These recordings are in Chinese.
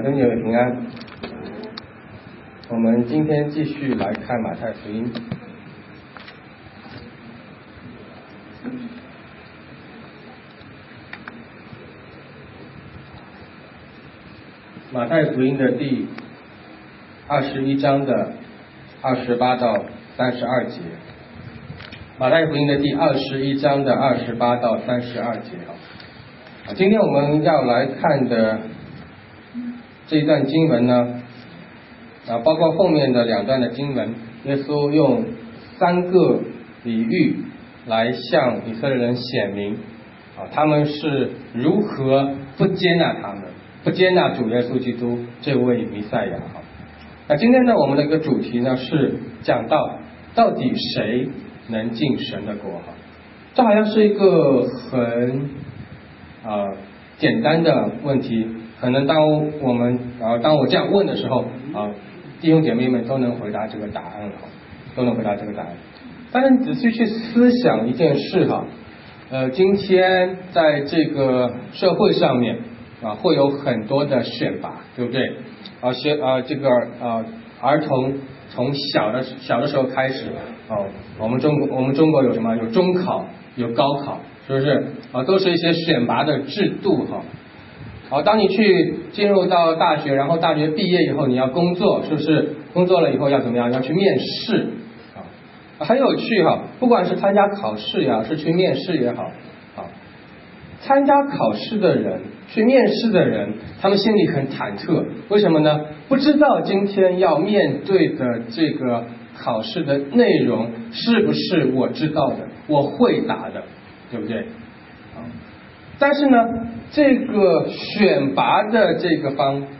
弟兄姐妹平安。我们今天继续来看马太福音。马太福音的第21章的28到32节。马太福音的第21章的28到32节今天我们要来看的这一段经文呢，包括后面的两段的经文，耶稣用3个比喻来向以色列人显明他们是如何不接纳他们，不接纳主耶稣基督这位弥赛亚。那今天呢，我们的一个主题呢是讲到底谁能进神的国。这好像是一个很简单的问题，可能当我这样问的时候弟兄姐妹们都能回答这个答案都能回答这个答案。但是你仔细去思想一件事今天在这个社会上面会有很多的选拔，对不对？这个儿童从小的时候开始我们中国有什么？有中考，有高考，是不是都是一些选拔的制度当你去进入到大学，然后大学毕业以后你要工作，是不是？工作了以后要怎么样？要去面试很有趣不管是参加考试呀，是去面试也好参加考试的人，去面试的人，他们心里很忐忑。为什么呢？不知道今天要面对的这个考试的内容是不是我知道的，我会答的，对不对？但是呢，这个选拔的这个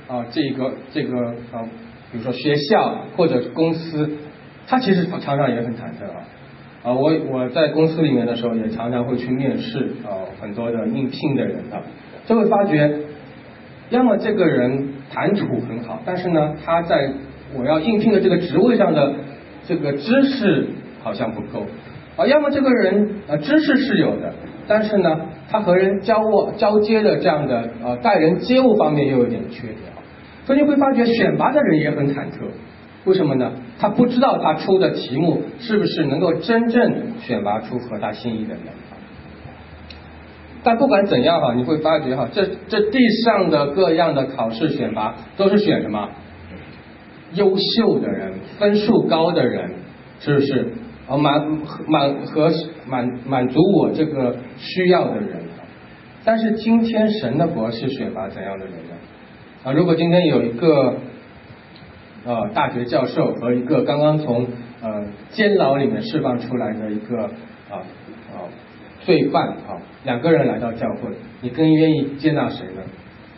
比如说学校或者公司，他其实常常也很忐忑我在公司里面的时候也常常会去面试很多的应聘的人就会发觉，要么这个人谈吐很好，但是呢他在我要应聘的这个职位上的这个知识好像不够要么这个人知识是有的，但是呢他和人交接的这样的待人接物方面又有点缺点所以你会发觉选拔的人也很忐忑。为什么呢？他不知道他出的题目是不是能够真正选拔出合他心意的人但不管怎样你会发觉这地上的各样的考试选拔都是选什么？优秀的人，分数高的人，是不是满足我这个需要的人但是今天神的国是选拔怎样的人呢？如果今天有一个大学教授和一个刚刚从监牢里面释放出来的一个罪犯两个人来到教会，你更愿意接纳谁呢？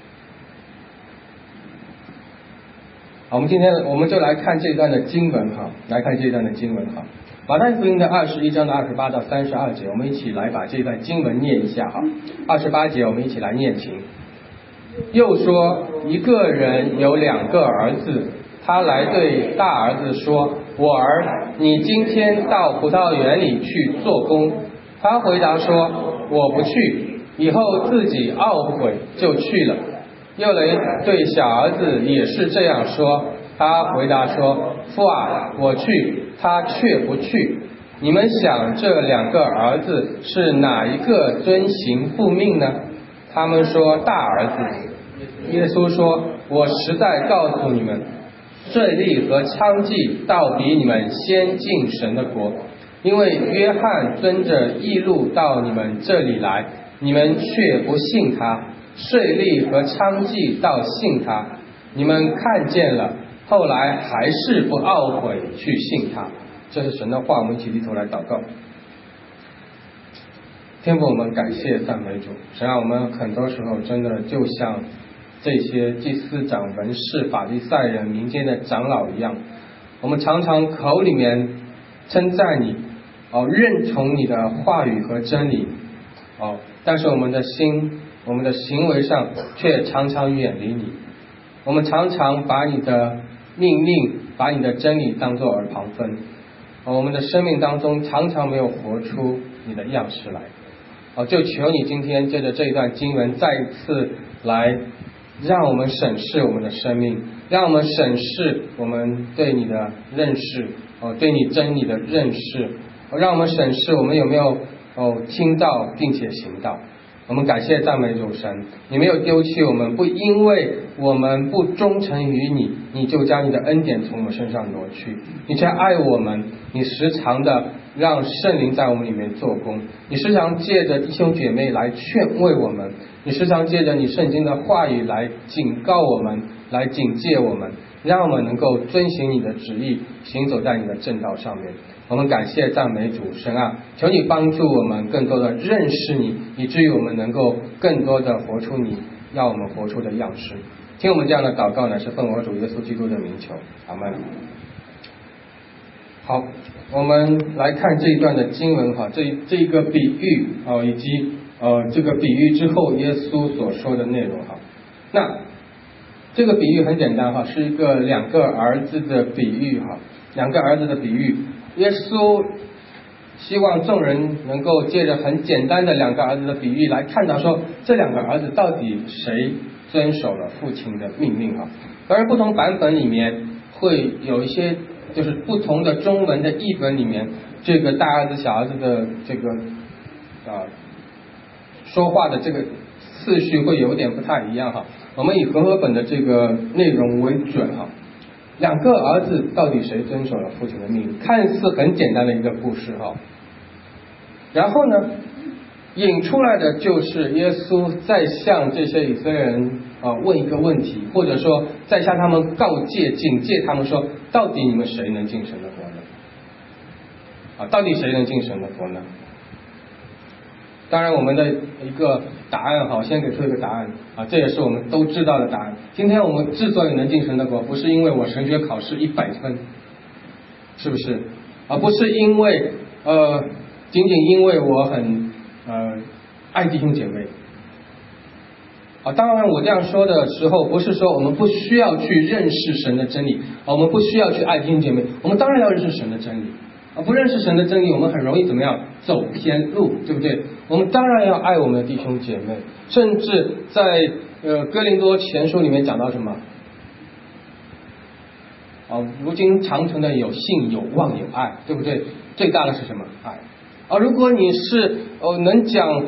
我们就来看这一段的经文马太福音的21章的28到32节，我们一起来把这一段经文念一下28节我们一起来念经。又说，一个人有2个儿子，他来对大儿子说，我儿，你今天到葡萄园里去做工。他回答说，我不去，以后自己懊悔就去了。又来对小儿子也是这样说，他回答说，父啊，我去，他却不去。你们想这2个儿子是哪一个遵行父命呢？他们说大儿子。耶稣说，我实在告诉你们，税吏和娼妓倒比你们先进神的国。因为约翰遵着义路到你们这里来，你们却不信他；税吏和娼妓倒信他，你们看见了，后来还是不懊悔去信他。这是神的话，我们一起低头来祷告。天父，我们感谢赞美主，神啊，我们很多时候真的就像这些祭司长、文士、法利赛人、民间的长老一样，我们常常口里面称赞你认同你的话语和真理但是我们的心，我们的行为上却常常远离你。我们常常把你的命令，把你的真理当作耳旁风我们的生命当中常常没有活出你的样式来就求你今天借着这一段经文再一次来让我们审视我们的生命，让我们审视我们对你的认识，对你真理的认识，让我们审视我们有没有听到并且行道。我们感谢赞美主神，你没有丢弃我们，不因为我们不忠诚于你，你就将你的恩典从我们身上挪去，你却爱我们，你时常的让圣灵在我们里面做工，你时常借着弟兄姐妹来劝慰我们，你时常借着你圣经的话语来警告我们，来警戒我们，让我们能够遵行你的旨意，行走在你的正道上面。我们感谢赞美主神啊，求你帮助我们更多的认识你，以至于我们能够更多的活出你要我们活出的样式。听我们这样的祷告呢，是奉我主耶稣基督的名求，阿们。好，我们来看这一段的经文哈，这一个比喻以及这个比喻之后耶稣所说的内容哈。那这个比喻很简单哈，是一个两个儿子的比喻哈，两个儿子的比喻。耶稣希望众人能够借着很简单的两个儿子的比喻来看到说，这两个儿子到底谁遵守了父亲的命令哈。当然不同版本里面会有一些就是不同的中文的译本里面，这个大儿子小儿子的这个说话的这个次序会有点不太一样哈。我们以和合本的这个内容为准哈。两个儿子到底谁遵守了父亲的命令？看似很简单的一个故事哈。然后呢，引出来的就是耶稣在向这些以色列人问一个问题，或者说在向他们告诫、警戒他们说，到底你们谁能进神的国呢？到底谁能进神的国呢？当然我们的一个答案好，先给出一个答案这也是我们都知道的答案。今天我们之所以能进神的国，不是因为我神学考试100分，是不是？不是因为仅仅因为我很爱弟兄姐妹当然我这样说的时候，不是说我们不需要去认识神的真理我们不需要去爱弟兄姐妹，我们当然要认识神的真理不认识神的真理，我们很容易怎么样走偏路，对不对？我们当然要爱我们的弟兄姐妹，甚至在哥林多前书里面讲到什么如今长存的有信有望有爱，对不对？最大的是什么？爱如果你是能讲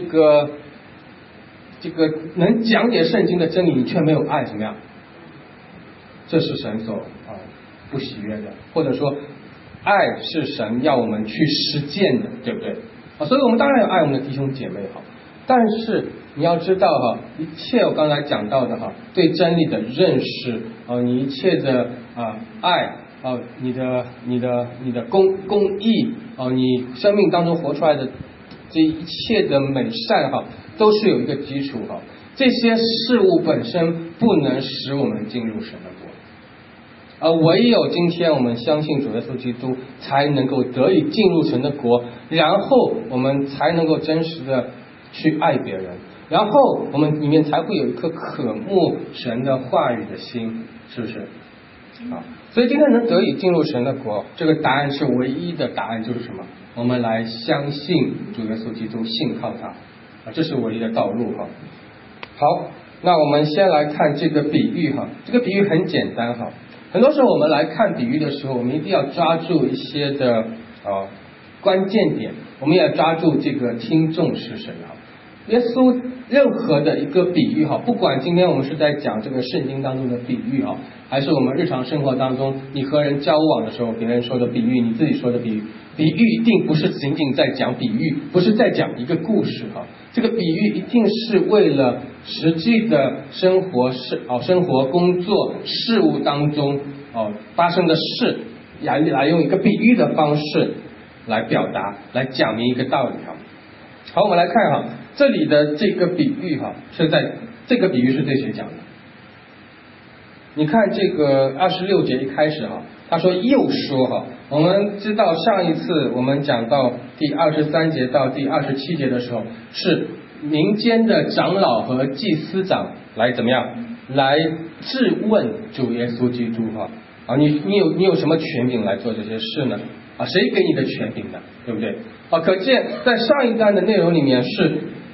这个能讲解圣经的真理，你却没有爱，怎么样？这是神所不喜悦的，或者说爱是神要我们去实践的，对不对？所以我们当然要爱我们的弟兄姐妹但是你要知道一切我刚才讲到的对真理的认识你一切的爱你的公义你生命当中活出来的这一切的美善都是有一个基础这些事物本身不能使我们进入神的国唯有今天我们相信主耶稣基督，才能够得以进入神的国，然后我们才能够真实的去爱别人，然后我们里面才会有一颗渴慕神的话语的心，是不是？所以今天能得以进入神的国，这个答案是唯一的答案，就是什么？我们来相信主耶稣基督，信靠他这是唯一的道路好，那我们先来看这个比喻这个比喻很简单很多时候我们来看比喻的时候，我们一定要抓住一些的关键点，我们也要抓住这个听众是谁耶稣任何的一个比喻不管今天我们是在讲这个圣经当中的比喻还是我们日常生活当中你和人交往的时候别人说的比喻，你自己说的比喻，比喻一定不是仅仅在讲比喻，不是在讲一个故事这个比喻一定是为了实际的生活工作事物当中发生的事来用一个比喻的方式来表达，来讲明一个道理好，我们来看这里的这个比喻是在这个比喻是对谁讲的？你看这个26节一开始他说又说我们知道上一次我们讲到第23节到第27节的时候，是民间的长老和祭司长来怎么样来质问主耶稣基督你有什么权柄来做这些事呢？谁给你的权柄呢？对不对？可见在上一段的内容里面是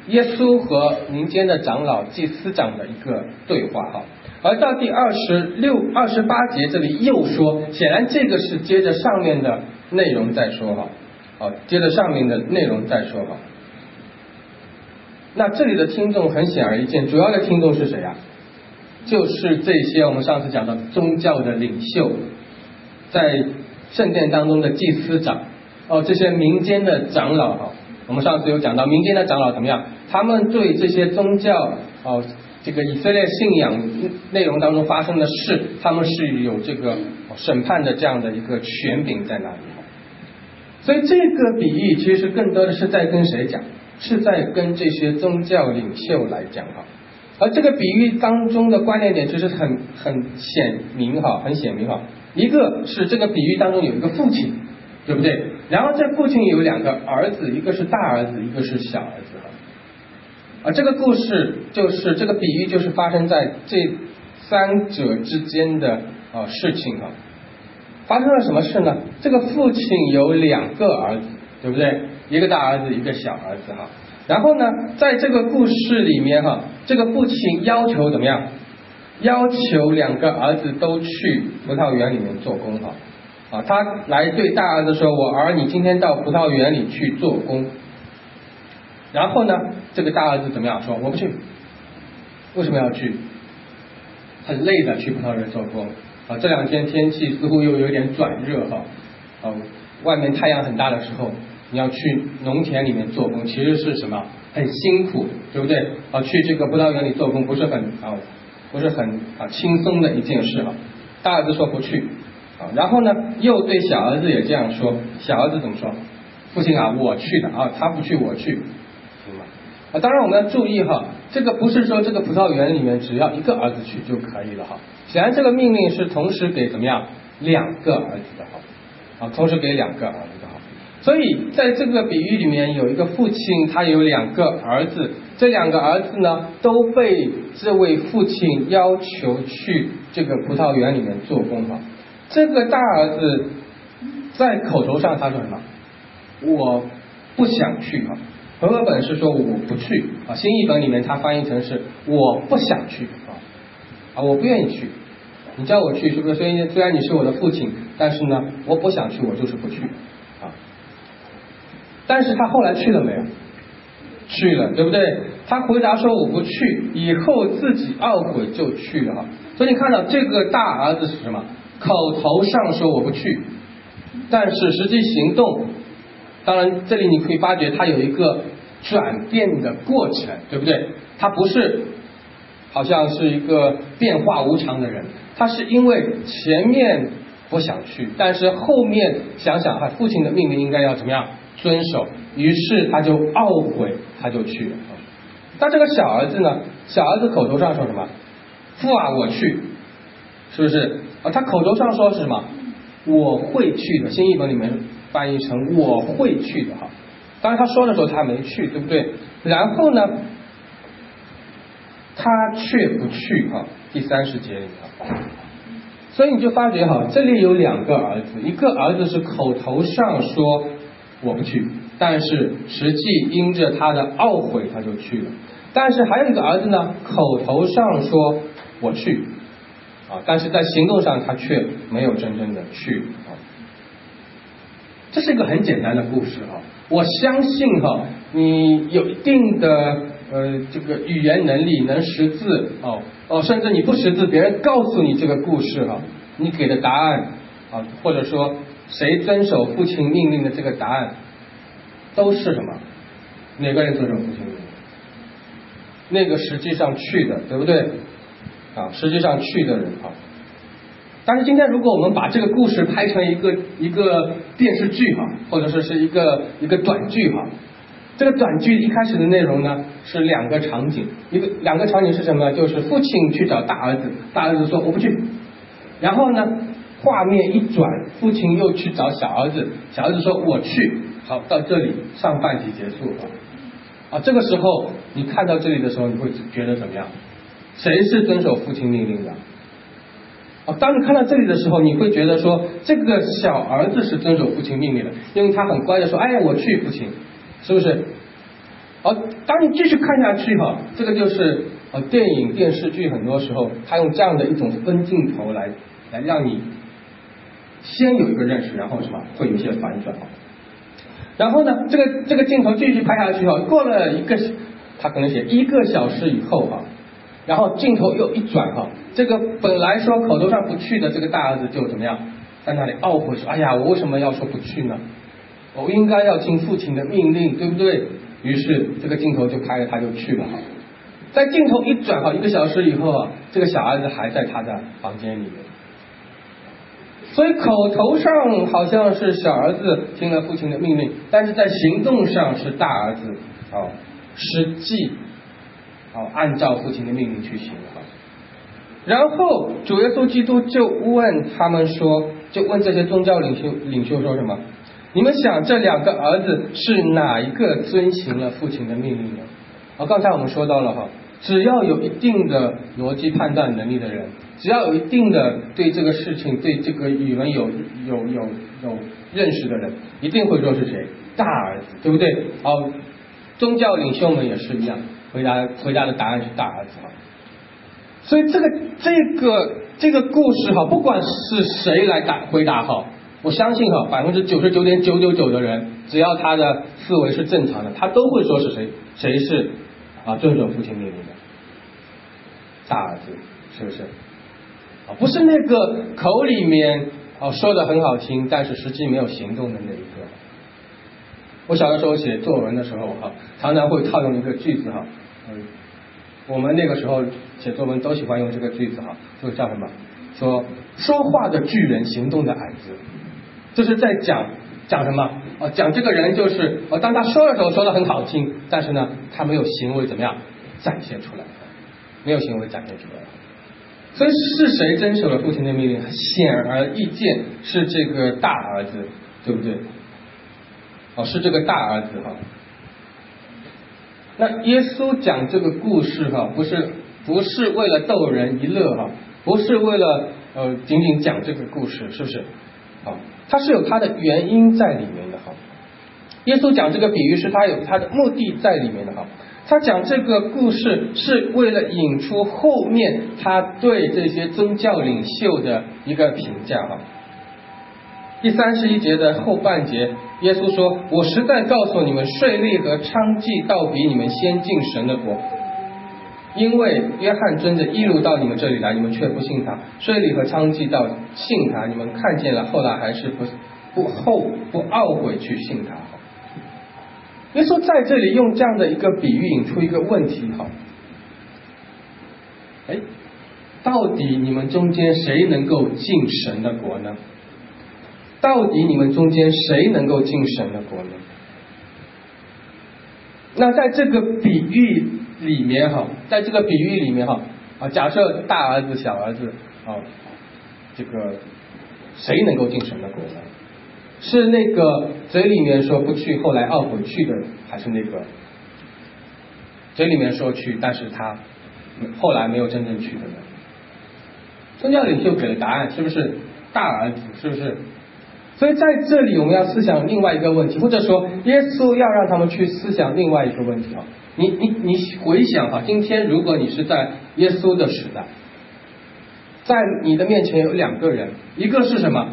耶稣和民间的长老、祭司长的一个对话哈。而到第28节这里又说，显然这个是接着上面的内容再说哈。接着上面的内容再说哈。那这里的听众很显而易见，主要的听众是谁啊？就是这些我们上次讲的宗教的领袖，在圣殿当中的祭司长，这些民间的长老哈。我们上次有讲到民间的长老怎么样，他们对这些宗教这个以色列信仰内容当中发生的事，他们是有这个审判的这样的一个权柄在那里。所以这个比喻其实更多的是在跟谁讲？是在跟这些宗教领袖来讲哈。而这个比喻当中的关键点其实很显明哈，很显明哈。一个是这个比喻当中有一个父亲，对不对？然后这父亲有2个儿子，一个是大儿子，一个是小儿子哈。这个故事就是这个比喻就是发生在这3者之间的事情哈。发生了什么事呢？这个父亲有2个儿子，对不对？一个大儿子，一个小儿子哈。然后呢，在这个故事里面哈，这个父亲要求怎么样？要求2个儿子都去葡萄园里面做工哈。他来对大儿子说：“我儿，你今天到葡萄园里去做工。”然后呢，这个大儿子怎么样？说我不去。为什么要去？很累的去葡萄园做工这2天天气似乎又有点转热哈。外面太阳很大的时候，你要去农田里面做工，其实是什么？很辛苦，对不对？去这个葡萄园里做工不是很轻松的一件事哈。大儿子说不去。然后呢，又对小儿子也这样说。小儿子怎么说？父亲啊，我去的他不去，我去，行吗？当然我们要注意哈，这个不是说这个葡萄园里面只要1个儿子去就可以了哈。显然这个命令是同时给怎么样2个儿子的哈，同时给2个儿子的哈。所以在这个比喻里面有一个父亲，他有2个儿子，这2个儿子呢都被这位父亲要求去这个葡萄园里面做工哈。这个大儿子在口头上他说什么？我不想去哈。和合本是说我不去新译本里面他翻译成是我不想去我不愿意去。你叫我去是不是？虽然你是我的父亲，但是呢我不想去，我就是不去但是他后来去了没有？去了，对不对？他回答说我不去，以后自己懊悔就去了所以你看到这个大儿子是什么？口头上说我不去，但是实际行动，当然这里你可以发觉他有一个转变的过程，对不对？他不是好像是一个变化无常的人，他是因为前面不想去，但是后面想想父亲的命令应该要怎么样遵守，于是他就懊悔，他就去了。但这个小儿子呢？小儿子口头上说什么？父啊，我去，是不是？他口头上说是什么？我会去的。新译本里面翻译成我会去的当然他说的时候他没去，对不对？然后呢，他却不去第30节里面所以你就发觉这里有2个儿子，一个儿子是口头上说我不去，但是实际因着他的懊悔他就去了。但是还有一个儿子呢，口头上说我去但是在行动上他却没有真正的去这是一个很简单的故事我相信你有一定的这个语言能力，能识字甚至你不识字，别人告诉你这个故事你给的答案或者说谁遵守父亲命令的这个答案都是什么？哪个人遵守父亲命令？那个实际上去的，对不对？实际上去的人但是今天如果我们把这个故事拍成一个电视剧或者说是一个短剧这个短剧一开始的内容呢是2个场景，两个场景是什么呢？就是父亲去找大儿子，大儿子说我不去，然后呢画面一转，父亲又去找小儿子，小儿子说我去。好，到这里上半集结束这个时候你看到这里的时候，你会觉得怎么样？谁是遵守父亲命令的？当你看到这里的时候，你会觉得说这个小儿子是遵守父亲命令的，因为他很乖的说哎我去父亲，是不是？ 当你继续看下去这个就是电影电视剧很多时候他用这样的一种分镜头来让你先有一个认识，然后什么会有一些反转。然后呢，这个镜头继续拍下去过了他可能写1个小时以后然后镜头又一转这个本来说口头上不去的这个大儿子就怎么样，在那里懊悔说，哎呀，我为什么要说不去呢？我应该要听父亲的命令，对不对？于是这个镜头就拍了，他就去了。在镜头一转1个小时以后这个小儿子还在他的房间里面。所以口头上好像是小儿子听了父亲的命令，但是在行动上是大儿子实际按照父亲的命令去行。然后主耶稣基督就问他们说，就问这些宗教领袖说什么？你们想这2个儿子是哪一个遵行了父亲的命令呢？刚才我们说到了只要有一定的逻辑判断能力的人，只要有一定的对这个事情对这个语文有认识的人，一定会说是谁？大儿子，对不对？宗教领袖们也是一样，回答的答案是大儿子。所以这个故事不管是谁来回答我相信99.999%的人，只要他的思维是正常的，他都会说是谁是遵守父亲命令的大儿子，是不是？不是那个口里面说的很好听，但是实际没有行动的那一个。我小的时候写作文的时候常常会套用一个句子我们那个时候写作文都喜欢用这个句子就叫什么？说话的巨人，行动的矮子。就是在讲什么？讲这个人就是当他说的时候说的很好听，但是呢他没有行为怎么样展现出来，没有行为展现出来。所以是谁遵守了父亲的命令？显而易见是这个大儿子，对不对？是这个大儿子那耶稣讲这个故事不是为了逗人一乐不是为了仅仅讲这个故事，是不是？它是有它的原因在里面的耶稣讲这个比喻是他有他的目的在里面的他讲这个故事是为了引出后面他对这些宗教领袖的一个评价第31节的后半节，耶稣说，我实在告诉你们，税吏和娼妓倒比你们先进神的国，因为约翰真的一路到你们这里来，你们却不信他；税吏和娼妓到信他，你们看见了，后来还是不懊悔去信他。耶稣在这里用这样的一个比喻引出一个问题到底你们中间谁能够进神的国呢？到底你们中间谁能够进神的国呢？那在这个比喻里面假设大儿子小儿子这个谁能够进神的国呢？是那个嘴里面说不去后来懊悔去的，还是那个嘴里面说去但是他后来没有真正去的呢？宗教领袖给了答案，是不是大儿子？是不是？所以在这里我们要思想另外一个问题，或者说耶稣要让他们去思想另外一个问题你回想今天如果你是在耶稣的时代，在你的面前有2个人，一个是什么？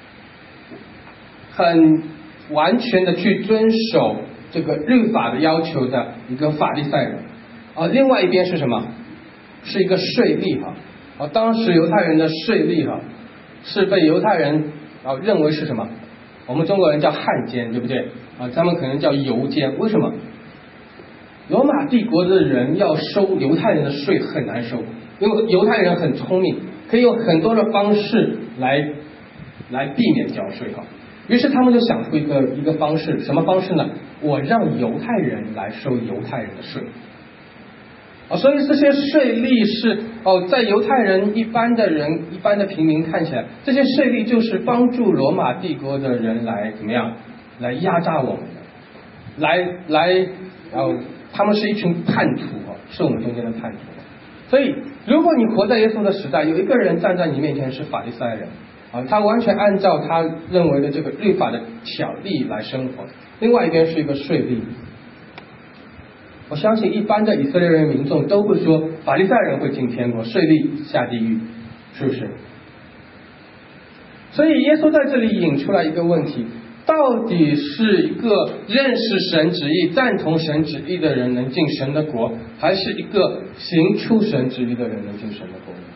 很完全的去遵守这个律法的要求的一个法利赛人另外一边是什么？是一个税吏当时犹太人的税吏是被犹太人认为是什么？我们中国人叫汉奸，对不对他们可能叫犹奸。为什么？罗马帝国的人要收犹太人的税很难收，因为犹太人很聪明，可以用很多的方式来避免交税于是他们就想出一个方式，什么方式呢？我让犹太人来收犹太人的税所以这些税吏是在犹太人一般的平民看起来，这些税吏就是帮助罗马帝国的人来怎么样来压榨我们的，他们是一群叛徒是我们中间的叛徒。所以如果你活在耶稣的时代，有一个人站在你面前是法利赛人他完全按照他认为的这个律法的条例来生活，另外一边是一个税吏我相信一般的以色列人民众都会说，法利赛人会进天国，税吏下地狱，是不是？所以耶稣在这里引出来一个问题，到底是一个认识神旨意、赞同神旨意的人能进神的国，还是一个行出神旨意的人能进神的国呢？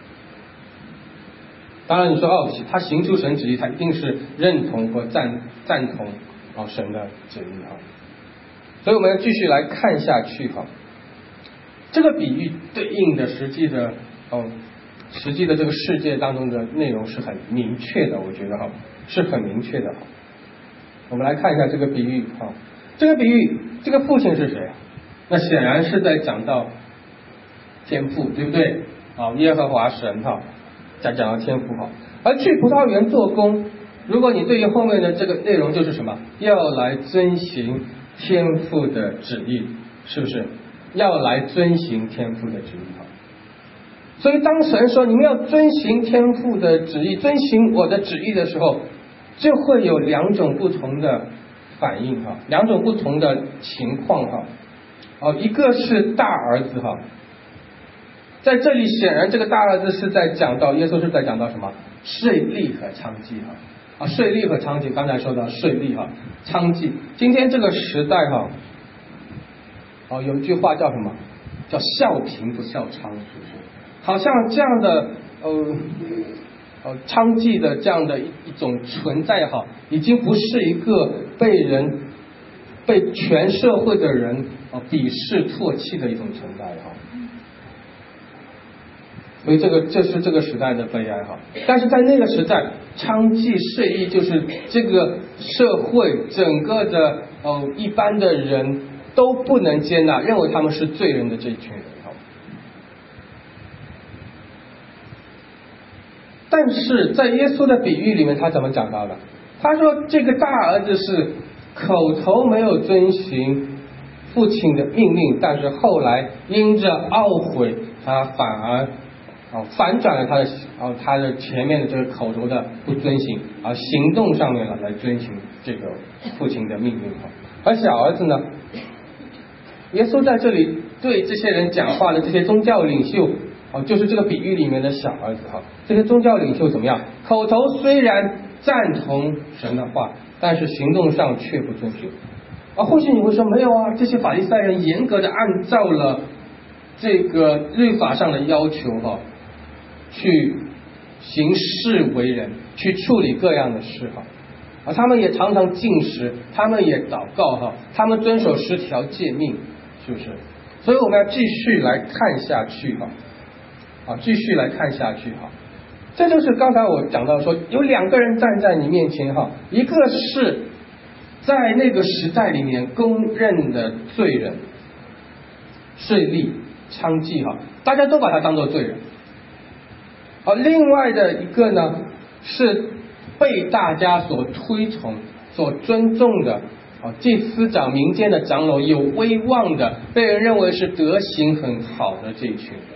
当然你说他行出神旨意，他一定是认同和赞同神的旨意所以我们要继续来看下去这个比喻对应的实际的这个世界当中的内容是很明确的，我觉得是很明确的我们来看一下这个比喻这个比喻，这个父亲是谁？那显然是在讲到天父，对不对？耶和华神讲到天父而去葡萄园做工，如果你对于后面的这个内容就是什么，要来遵行天父的旨意，是不是？要来遵行天父的旨意所以当神说你们要遵行天父的旨意，遵行我的旨意的时候，就会有两种不同的反应两种不同的情况一个是大儿子在这里显然这个大儿子是在讲到耶稣是在讲到什么？税吏和娼妓税吏和娼妓，刚才说到税吏娼妓，今天这个时代有一句话叫什么？叫笑贫不笑娼，是不是？好像这样的娼妓的这样的一种存在已经不是一个被全社会的人鄙视唾弃的一种存在所以这是这个时代的悲哀但是在那个时代，娼妓税吏就是这个社会整个的一般的人都不能接纳，认为他们是罪人的这一群人但是在耶稣的比喻里面，他怎么讲到的？他说这个大儿子是口头没有遵行父亲的命令，但是后来因着懊悔，他反而反转了他的前面的这个口头的不遵行，而行动上面来遵行这个父亲的命令而小儿子呢，耶稣在这里对这些人讲话的这些宗教领袖就是这个比喻里面的小儿子这些宗教领袖怎么样？口头虽然赞同神的话，但是行动上却不遵循或许你会说没有这些法利赛人严格的按照了这个律法上的要求去行事为人，去处理各样的事他们也常常禁食，他们也祷告他们遵守10条诫命，是不是？所以我们要继续来看下去继续来看下去这就是刚才我讲到说有2个人站在你面前一个是在那个时代里面公认的罪人，税吏娼妓大家都把他当作罪人另外的一个呢是被大家所推崇所尊重的祭司长、民间的长老，有威望的，被人认为是德行很好的这一群人。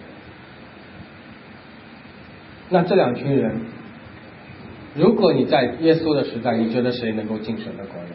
那这2群人，如果你在耶稣的时代，你觉得谁能够进神的国呢？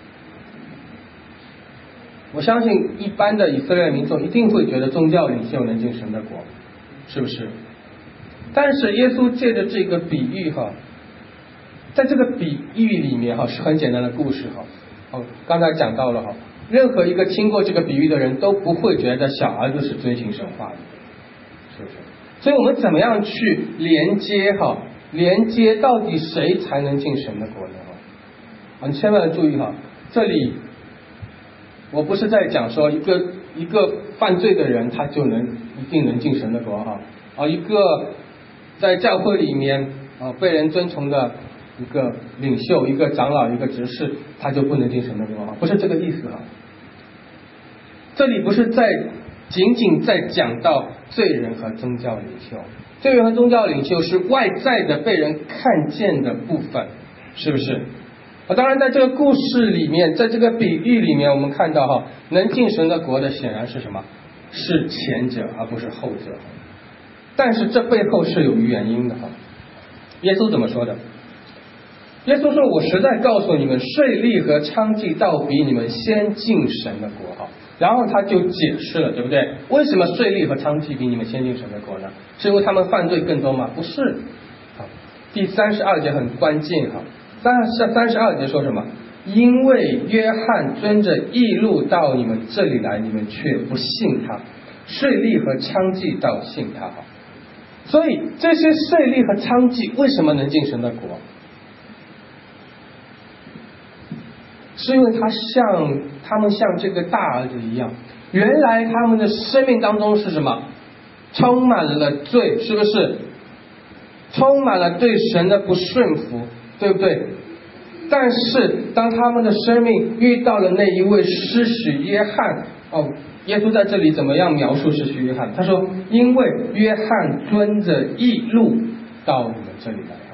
我相信一般的以色列民众一定会觉得宗教领袖能进神的国，是不是？但是耶稣借着这个比喻在这个比喻里面是很简单的故事刚才讲到了任何一个听过这个比喻的人都不会觉得小儿子是遵行神话的，是不是？所以我们怎么样去连接到底谁才能进神的国呢你千万注意这里我不是在讲说一个犯罪的人他就一定能进神的国一个在教会里面被人尊崇的一个领袖、一个长老、一个执事，他就不能进神的国不是这个意思这里不是仅仅在讲到罪人和宗教领袖，罪人和宗教领袖是外在的被人看见的部分，是不是？当然在这个故事里面，在这个比喻里面，我们看到能进神的国的显然是什么？是前者而不是后者。但是这背后是有原因的耶稣怎么说的？耶稣说，我实在告诉你们，税吏和娼妓倒比你们先进神的国然后他就解释了，对不对？为什么税吏和娼妓比你们先进神的国呢？是因为他们犯罪更多吗？不是。好，第32节很关键哈。32节说什么？因为约翰遵着义路到你们这里来，你们却不信他；税吏和娼妓倒信他。哈，所以这些税吏和娼妓为什么能进神的国？是因为他们像这个大儿子一样，原来他们的生命当中是什么？充满了罪，是不是？充满了对神的不顺服，对不对？但是当他们的生命遇到了那一位施洗约翰，耶稣在这里怎么样描述施洗约翰？他说：因为约翰遵着义路到你们这里来。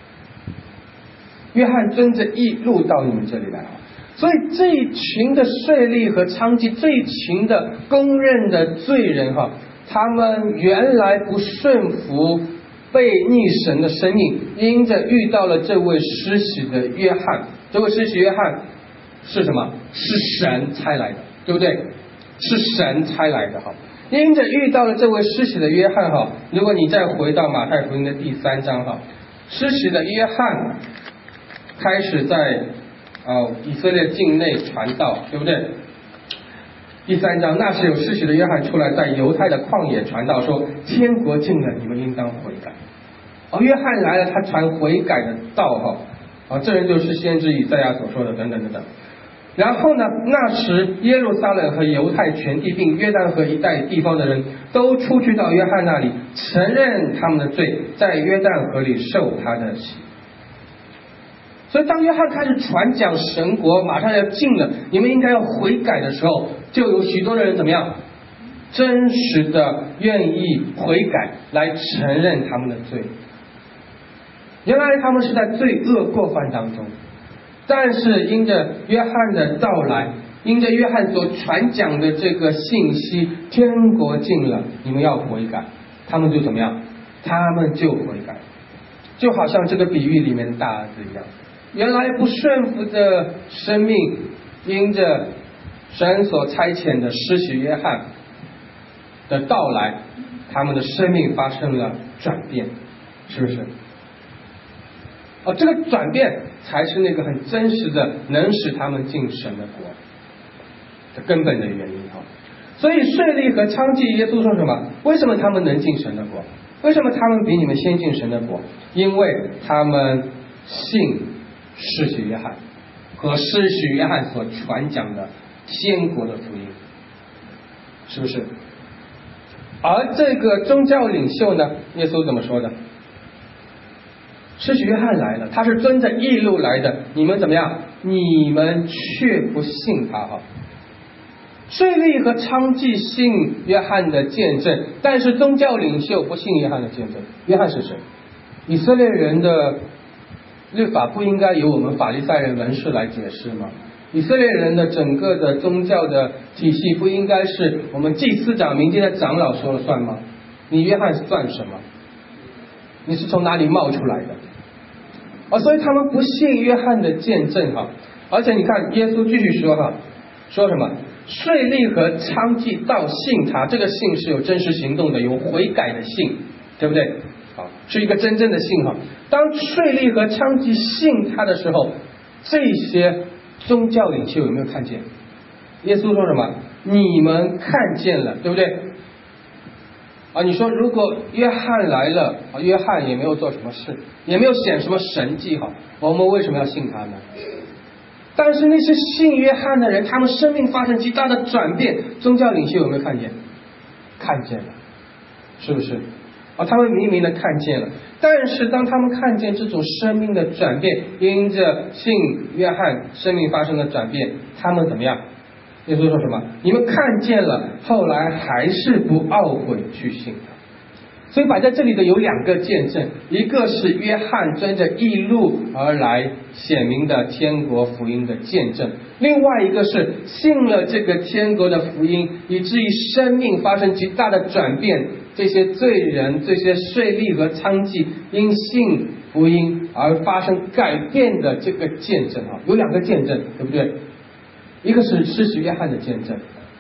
约翰遵着义路到你们这里来。所以这一群的税吏和娼妓，这一群的公认的罪人哈，他们原来不顺服、背逆神的生命，因着遇到了这位施洗的约翰。这位施洗约翰是什么？是神差来的，对不对？是神差来的哈。因着遇到了这位施洗的约翰哈，如果你再回到马太福音的第3章哈，施洗的约翰开始在以色列境内传道，对不对？第3章，那时有施洗的约翰出来，在犹太的旷野传道，说：天国近了，你们应当悔改。约翰来了，他传悔改的道这人就是先知以赛亚所说的，等等等等。然后呢，那时耶路撒冷和犹太全地并约旦河一带地方的人都出去到约翰那里，承认他们的罪，在约旦河里受他的洗。所以当约翰开始传讲神国马上要近了，你们应该要悔改的时候，就有许多的人怎么样？真实的愿意悔改，来承认他们的罪。原来他们是在罪恶过犯当中，但是因着约翰的到来，因着约翰所传讲的这个信息，天国近了，你们要悔改，他们就怎么样？他们就悔改，就好像这个比喻里面的大儿子一样。原来不顺服的生命，因着神所差遣的施洗约翰的到来，他们的生命发生了转变，是不是？这个转变才是那个很真实的能使他们进神的国的根本的原因。所以税吏和娼妓，耶稣说什么？为什么他们能进神的国？为什么他们比你们先进神的国？因为他们信施洗约翰和施洗约翰所传讲的天国的福音，是不是？而这个宗教领袖呢，耶稣怎么说的？施洗约翰来了，他是遵着义路来的，你们怎么样？你们却不信他税吏和娼妓信约翰的见证，但是宗教领袖不信约翰的见证。约翰是谁？以色列人的律法不应该由我们法利赛人文士来解释吗？以色列人的整个的宗教的体系不应该是我们祭司长、民间的长老说了算吗？你约翰算什么？你是从哪里冒出来的？所以他们不信约翰的见证而且你看耶稣继续说说什么？税吏和娼妓倒信他，这个信是有真实行动的，有悔改的信，对不对？是一个真正的信当税吏和娼妓信他的时候，这些宗教领袖有没有看见？耶稣说什么？你们看见了，对不对？你说如果约翰来了，约翰也没有做什么事，也没有显什么神迹我们为什么要信他呢？但是那些信约翰的人，他们生命发生极大的转变，宗教领袖有没有看见？看见了，是不是？他们明明的看见了，但是当他们看见这种生命的转变，因着信约翰生命发生的转变，他们怎么样？耶稣说什么？你们看见了，后来还是不懊悔去信他。所以摆在这里的有2个见证，一个是约翰遵着义路而来显明的天国福音的见证，另外一个是信了这个天国的福音，以至于生命发生极大的转变，这些罪人、这些税吏和娼妓因信福音而发生改变的这个见证有2个见证，对不对？一个是施洗约翰的见证，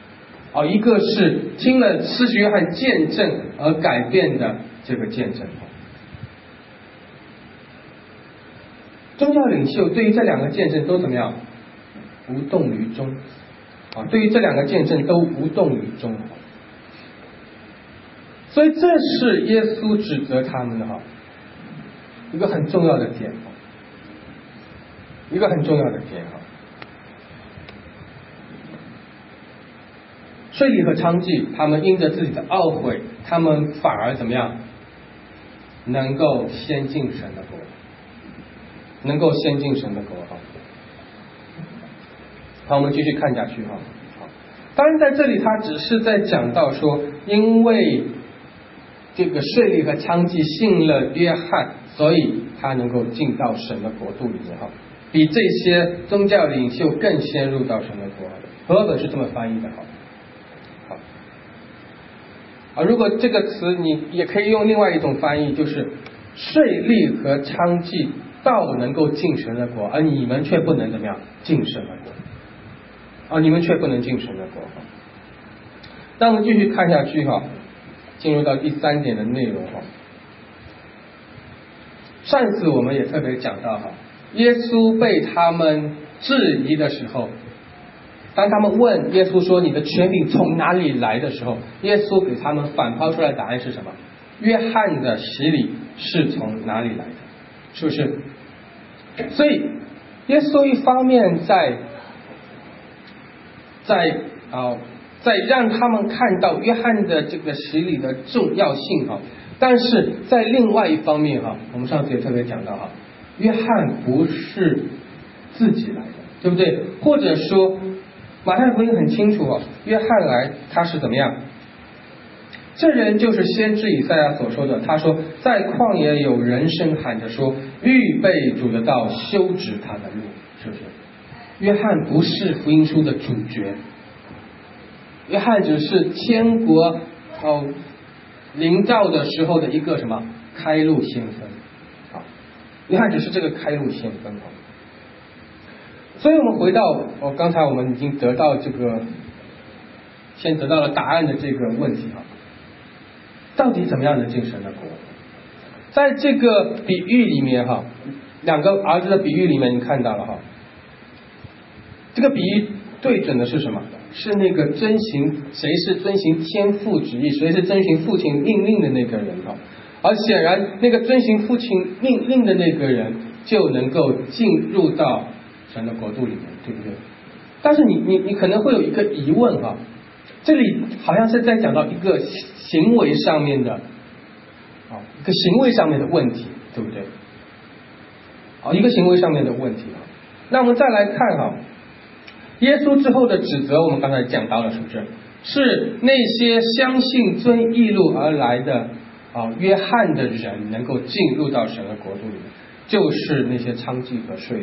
一个是听了施洗约翰见证而改变的这个见证。宗教领袖对于这两个见证都怎么样？无动于衷对于这两个见证都无动于衷。所以这是耶稣指责他们的一个很重要的点，一个很重要的点。税吏和娼妓，他们因着自己的懊悔，他们反而怎么样？能够先进神的国，能够先进神的国。好，我们继续看下去。当然在这里他只是在讲到说，因为这个税吏和娼妓信了约翰，所以他能够进到神的国度里面，比这些宗教领袖更先入到神的国。和合本是这么翻译的。如果这个词你也可以用另外一种翻译，就是税吏和娼妓倒能够进神的国，而你们却不能怎么样进神的国。你们却不能进神的国。那我们继续看下去，进入到第3点的内容。上一次我们也特别讲到，耶稣被他们质疑的时候，当他们问耶稣说你的权柄从哪里来的时候，耶稣给他们反抛出来的答案是什么？约翰的洗礼是从哪里来的？是不是？所以耶稣一方面在让他们看到约翰的这个洗礼的重要性，但是在另外一方面，我们上次也特别讲到，约翰不是自己来的，对不对？或者说马太福音很清楚，约翰来他是怎么样？这人就是先知以赛亚所说的，他说在旷野有人声喊着说，预备主的道，修直他的路，是不是？约翰不是福音书的主角，约翰只是天国临到的时候的一个什么开路先锋。约翰只是这个开路先锋。所以我们回到刚才我们已经得到先得到了答案的这个问题，到底怎么样能进神的国？在这个比喻里面，两个儿子的比喻里面，你看到了这个比喻对准的是什么？是那个谁是遵行天父旨意，谁是遵行父亲命令的那个人。而显然那个遵行父亲命令的那个人就能够进入到神的国度里面，对不对？但是你可能会有一个疑问，这里好像是在讲到一个行为上面的一个行为上面的问题，对不对？一个行为上面的问题。那我们再来看耶稣之后的指责，我们刚才讲到了，是不是？是那些相信遵义路而来的约翰的人能够进入到神的国度里面，就是那些娼妓和税吏。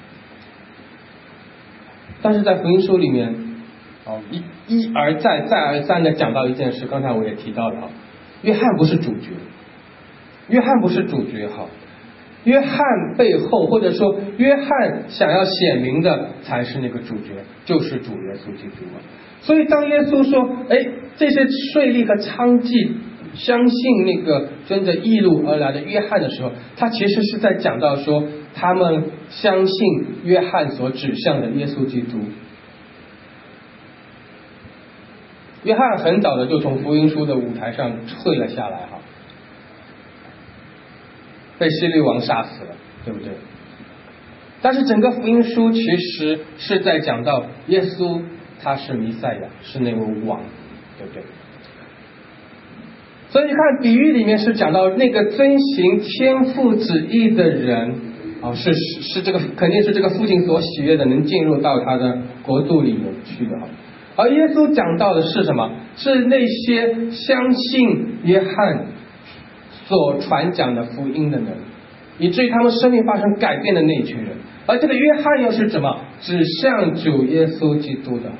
但是在福音书里面一而再再而三的讲到一件事，刚才我也提到了，约翰不是主角，约翰不是主角。约翰背后，或者说约翰想要显明的才是那个主角，就是主耶稣基督。所以当耶稣说这些税吏和娼妓相信那个遵着义路而来的约翰的时候，他其实是在讲到说他们相信约翰所指向的耶稣基督。约翰很早的就从福音书的舞台上退了下来，被希律王杀死了，对不对？但是整个福音书其实是在讲到耶稣他是弥赛亚，是那位王，对不对？所以你看比喻里面是讲到那个遵行天父旨意的人是这个肯定是这个父亲所喜悦的，能进入到他的国度里面去的。而耶稣讲到的是什么？是那些相信约翰所传讲的福音的人，以至于他们生命发生改变的那一群人。而这个约翰又是什么？指向主耶稣基督的。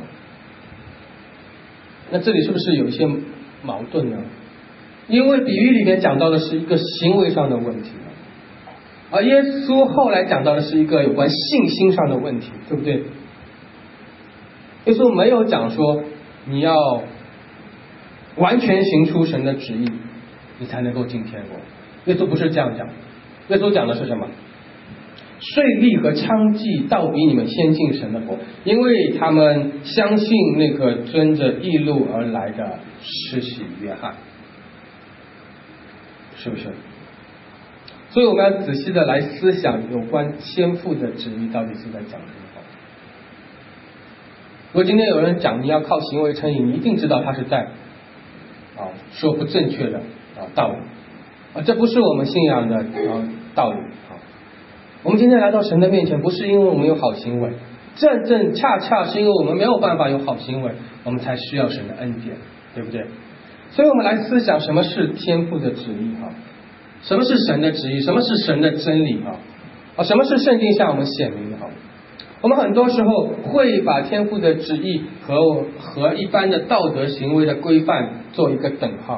那这里是不是有一些矛盾呢？因为比喻里面讲到的是一个行为上的问题，而耶稣后来讲到的是一个有关信心上的问题，对不对？耶稣没有讲说你要完全行出神的旨意，你才能够进天国。耶稣不是这样讲，耶稣讲的是什么？税吏和娼妓倒比你们先进神的国，因为他们相信那个遵着义路而来的施洗约翰，是不是？所以我们要仔细的来思想有关天父的旨意到底是在讲什么。如果今天有人讲你要靠行为称义，你一定知道他是在说不正确的道理这不是我们信仰的道理我们今天来到神的面前，不是因为我们有好行为，恰恰是因为我们没有办法有好行为，我们才需要神的恩典，对不对？所以我们来思想什么是天父的旨意什么是神的旨意，什么是神的真理什么是圣经向我们显明的我们很多时候会把天父的旨意和一般的道德行为的规范做一个等号，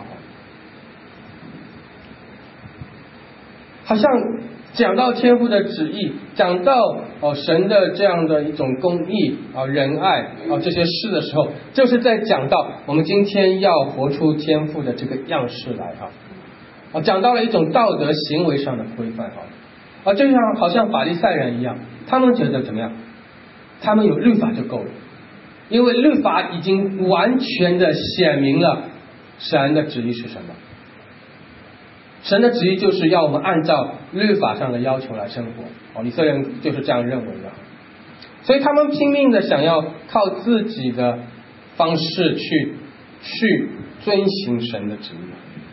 好像讲到天父的旨意，讲到神的这样的一种公义仁爱这些事的时候，就是在讲到我们今天要活出天父的这个样式来讲到了一种道德行为上的规范就像好像法利赛人一样，他们觉得怎么样？他们有律法就够了，因为律法已经完全的显明了神的旨意是什么。神的旨意就是要我们按照律法上的要求来生活以色列人就是这样认为的，所以他们拼命的想要靠自己的方式去遵行神的旨意。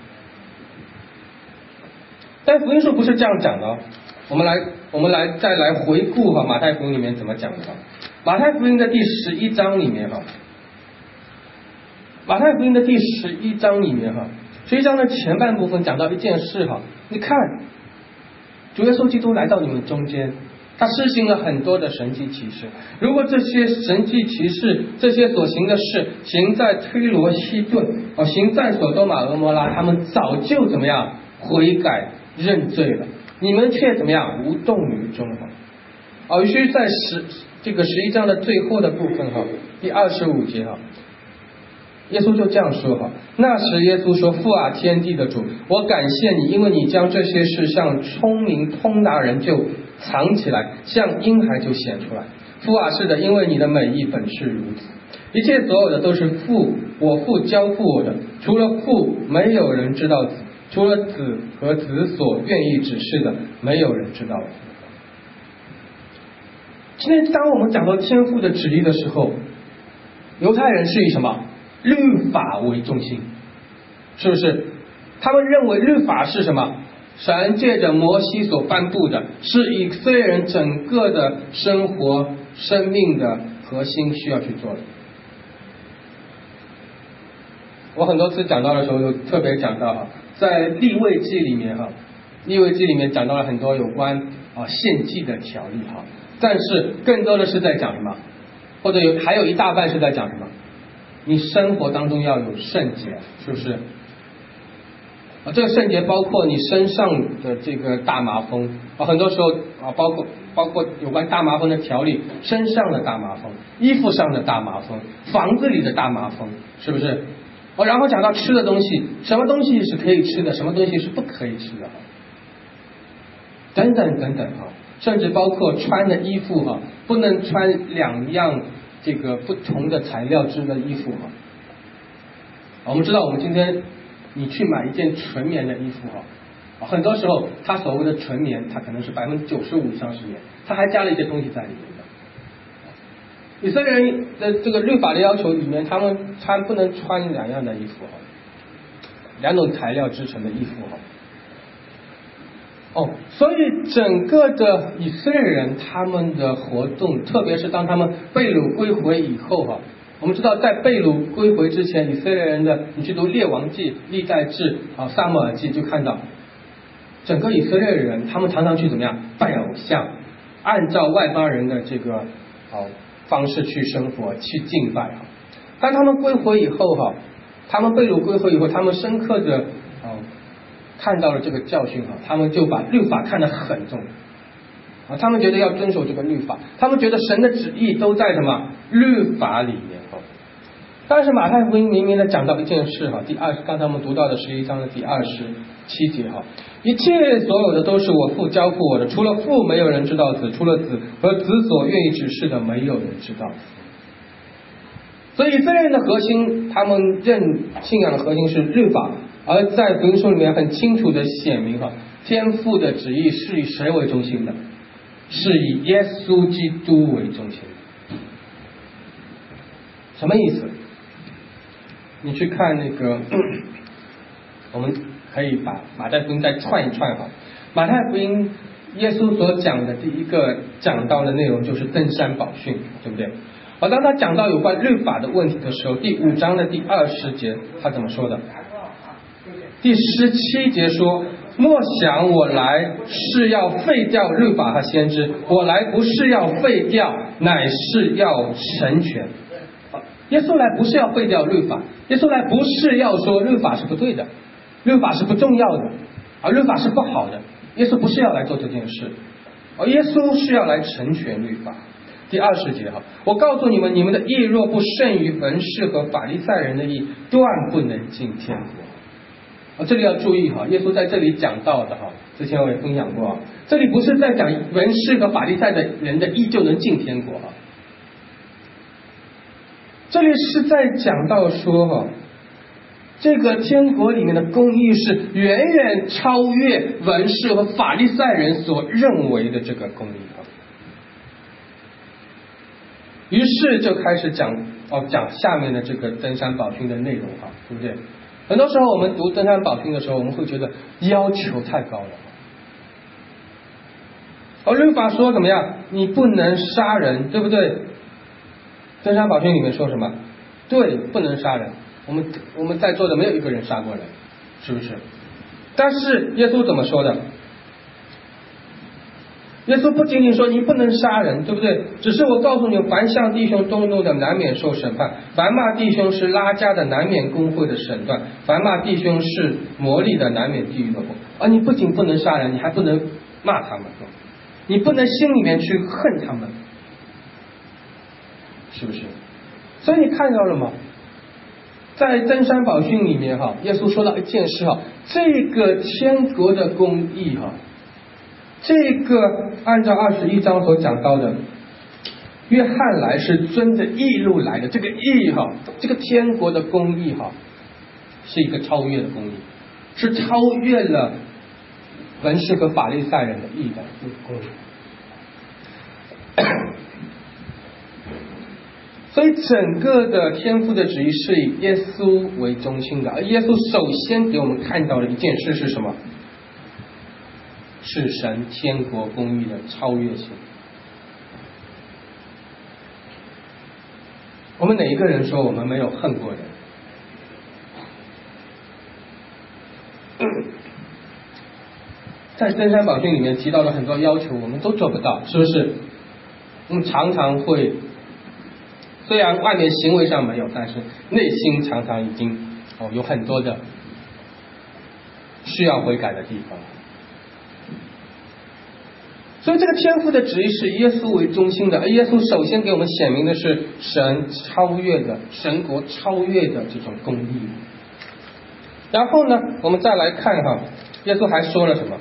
但福音书不是这样讲的我们来再来回顾马太福音里面怎么讲的马太福音的第11章里面马太福音的第11章里面11章的前半部分讲到一件事你看主耶稣基督来到你们中间，他施行了很多的神迹奇事。如果这些神迹奇事，这些所行的事行在推罗西顿行在所多玛俄摩拉，他们早就怎么样悔改认罪了，你们却怎么样无动于衷于是在这个11章的最后的部分第25节耶稣就这样说那时耶稣说，父啊，天地的主，我感谢你，因为你将这些事像聪明通达人就藏起来，像婴孩就显出来。父啊，是的，因为你的美意本是如此。一切所有的都是我父交付我的，除了父没有人知道子，除了子和子所愿意指示的，没有人知道子。今天当我们讲到天父的旨意的时候，犹太人是以什么律法为中心，是不是？他们认为律法是什么？神借着摩西所颁布的，是以色列人整个的生活生命的核心需要去做的。我很多次讲到的时候，有特别讲到在利未记里面利未记里面讲到了很多有关献祭的条例但是更多的是在讲什么？或者还有一大半是在讲什么？你生活当中要有圣洁，是不是？这个圣洁包括你身上的这个大麻风很多时候包括有关大麻风的条例，身上的大麻风，衣服上的大麻风，房子里的大麻风，是不是？然后讲到吃的东西，什么东西是可以吃的，什么东西是不可以吃的，等等等等甚至包括穿的衣服不能穿两样这个不同的材料织的衣服我们知道我们今天你去买一件纯棉的衣服很多时候它所谓的纯棉，它可能是95%以上是棉，它还加了一些东西在里面的。以色列人的这个律法的要求里面，他们不能穿两样的衣服两种材料织成的衣服所以整个的以色列人他们的活动，特别是当他们被掳归回以后我们知道在被掳归回之前，以色列人的你去读列王记、历代志撒母耳记，就看到整个以色列人他们常常去怎么样拜偶像，按照外邦人的这个方式去生活去敬拜当他们归回以后他们被掳归回以后，他们深刻的看到了这个教训他们就把律法看得很重他们觉得要遵守这个律法，他们觉得神的旨意都在什么律法里面但是马太福音明明的讲到一件事刚才我们读到的11章的第27节一切所有的都是我父交付我的，除了父没有人知道子，除了子和子所愿意指示的没有人知道。所以以色列人的核心，他们信仰的核心是律法，而在福音书里面很清楚的显明天父的旨意是以谁为中心的？是以耶稣基督为中心的。什么意思？你去看那个我们可以把马太福音再串一串马太福音耶稣所讲的第一个讲到的内容就是登山宝训，对不对？当他讲到有关律法的问题的时候，第5章的第20节他怎么说的？第17节说，莫想我来是要废掉律法和先知，我来不是要废掉，乃是要成全。耶稣来不是要废掉律法，耶稣来不是要说律法是不对的，律法是不重要的，而律法是不好的。耶稣不是要来做这件事，而耶稣是要来成全律法。第20节我告诉你们，你们的义若不胜于文士和法利赛人的义，断不能进天国。这里要注意耶稣在这里讲到的之前我也分享过这里不是在讲文士和法利赛的人的义就能进天国这里是在讲到说这个天国里面的公义是远远超越文士和法利赛人所认为的这个公义于是就开始讲下面的这个登山宝训的内容对不对？很多时候我们读登山宝训的时候，我们会觉得要求太高了。律法说怎么样？你不能杀人，对不对？登山宝训里面说什么？对，不能杀人。我们在座的没有一个人杀过人，是不是？但是耶稣怎么说的？耶稣不仅仅说你不能杀人，对不对？只是我告诉你，凡向弟兄动怒的，难免受审判；凡骂弟兄是拉加的，难免公会的审断；凡骂弟兄是魔力的，难免地狱的火。你不仅不能杀人，你还不能骂他们，你不能心里面去恨他们，是不是？所以你看到了吗？在登山宝训里面耶稣说到一件事这个天国的公义这个按照21章所讲到的，约翰来是遵着义路来的，这个义这个天国的公义是一个超越的公义，是超越了文士和法利赛人的义的公义。所以整个的天父的旨意是以耶稣为中心的，而耶稣首先给我们看到的一件事是什么？是神天国公义的超越性。我们哪一个人说我们没有恨过人？在登山宝训里面提到了很多要求，我们都做不到，是不是？我们常常会，虽然外面行为上没有，但是内心常常已经有很多的需要悔改的地方。所以这个天父的旨意是以耶稣为中心的，而耶稣首先给我们显明的是神超越的，神国超越的这种公义。然后呢，我们再来看耶稣还说了什么？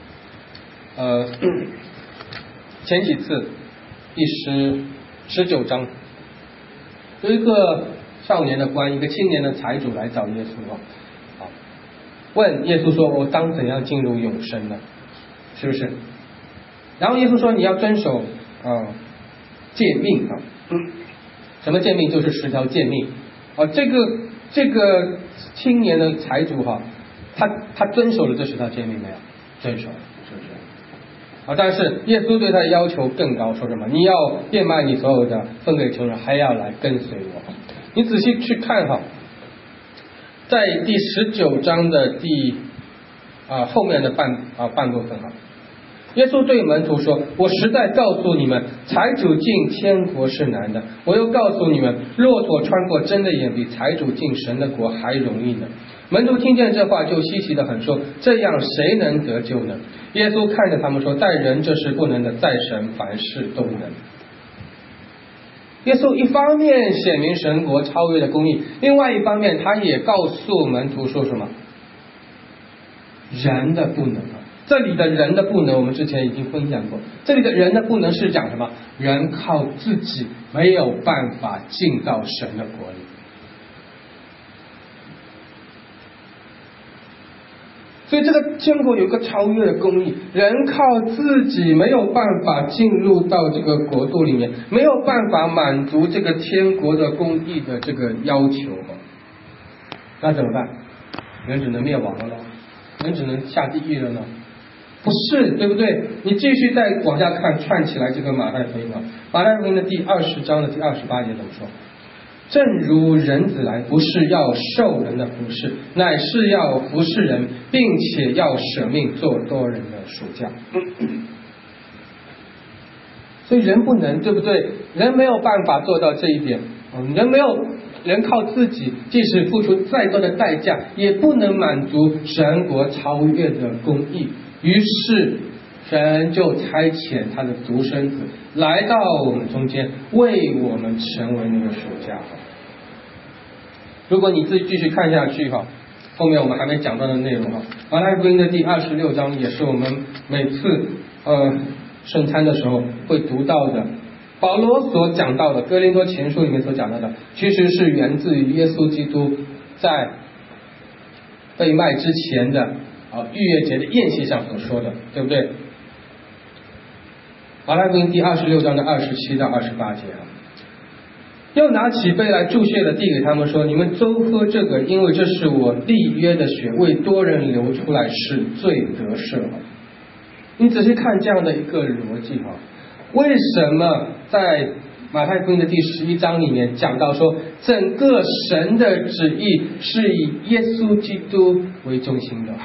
前几次第19章，有一个少年的官，一个青年的财主来找耶稣问耶稣说：“我当怎样进入永生呢？”是不是？然后耶稣说：“你要遵守诫命什么诫命？就是10条诫命这个青年的财主他遵守了这10条诫命没有？遵守了，是不是？但是耶稣对他的要求更高，说什么？你要变卖你所有的，分给穷人，还要来跟随我。你仔细去看在第19章的后面的半部分耶稣对门徒说：“我实在告诉你们，财主进天国是难的。我又告诉你们，骆驼穿过针的眼，比财主进神的国还容易呢。”门徒听见这话，就稀奇的很，说：“这样谁能得救呢？”耶稣看着他们说：“在人这是不能的，在神凡事都能。” 耶稣一方面显明神国超越的公义，另外一方面他也告诉门徒说什么？人的不能啊！这里的人的不能，我们之前已经分享过。这里的人的不能是讲什么？人靠自己没有办法进到神的国里。所以这个天国有一个超越的公义，人靠自己没有办法进入到这个国度里面，没有办法满足这个天国的公义的这个要求，那怎么办？人只能灭亡了咯，人只能下地狱了呢？不是，对不对？你继续再往下看，串起来这个马太福音啊，马太福音的第20章的第28节怎么说？正如人子来，不是要受人的服侍，乃是要服侍人，并且要舍命做多人的赎价。所以人不能，对不对？人没有办法做到这一点，人靠自己，即使付出再多的代价，也不能满足神国超越的公义。于是神就差遣他的独生子来到我们中间，为我们成为那个赎价。如果你自己继续看下去哈，后面我们还没讲到的内容哈，马太福音的第26章也是我们每次圣餐的时候会读到的。保罗所讲到的，哥林多前书里面所讲到的，其实是源自于耶稣基督在被卖之前的逾越节的宴席上所说的，对不对？马太福音第26章的27到28节啊。又拿起杯来注谢的递给他们说：“你们都喝这个，因为这是我立约的血，为多人流出来，使罪得赦。”你仔细看这样的一个逻辑哈，为什么在马太福音的第11章里面讲到说，整个神的旨意是以耶稣基督为中心的？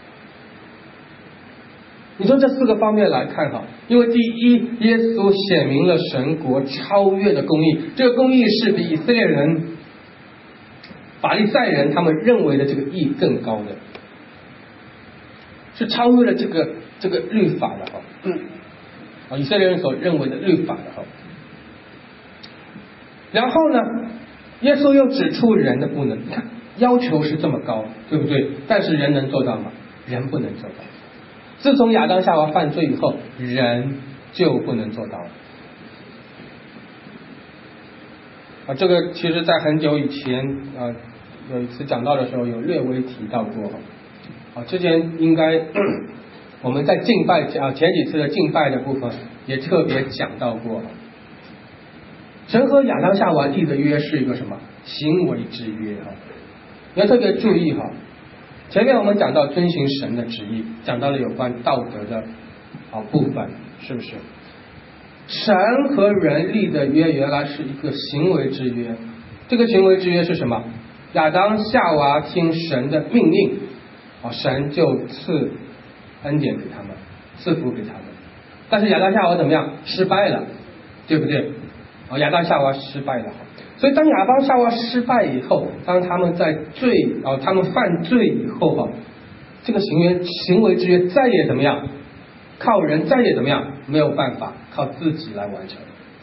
你从这4个方面来看哈，因为第一，耶稣显明了神国超越的公义，这个公义是比以色列人、法利赛人他们认为的这个义更高的，是超越了这个律法的哈，以色列人所认为的律法的哈。然后呢，耶稣又指出人的不能，你看要求是这么高，对不对？但是人能做到吗？人不能做到。自从亚当夏娃犯罪以后，人就不能做到了。这个其实在很久以前有一次讲到的时候有略微提到过。之前应该我们在敬拜前几次的敬拜的部分也特别讲到过。神和亚当夏娃立的约是一个什么行为之约你要特别注意前面我们讲到遵行神的旨意，讲到了有关道德的部分，是不是？神和人立的约原来是一个行为之约，这个行为之约是什么？亚当夏娃听神的命令，神就赐恩典给他们，赐福给他们。但是亚当夏娃怎么样？失败了，对不对？亚当夏娃失败了。所以当亚当夏娃失败以后，当他们他们犯罪以后这个行为之约再也怎么样？靠人再也怎么样？没有办法靠自己来完成。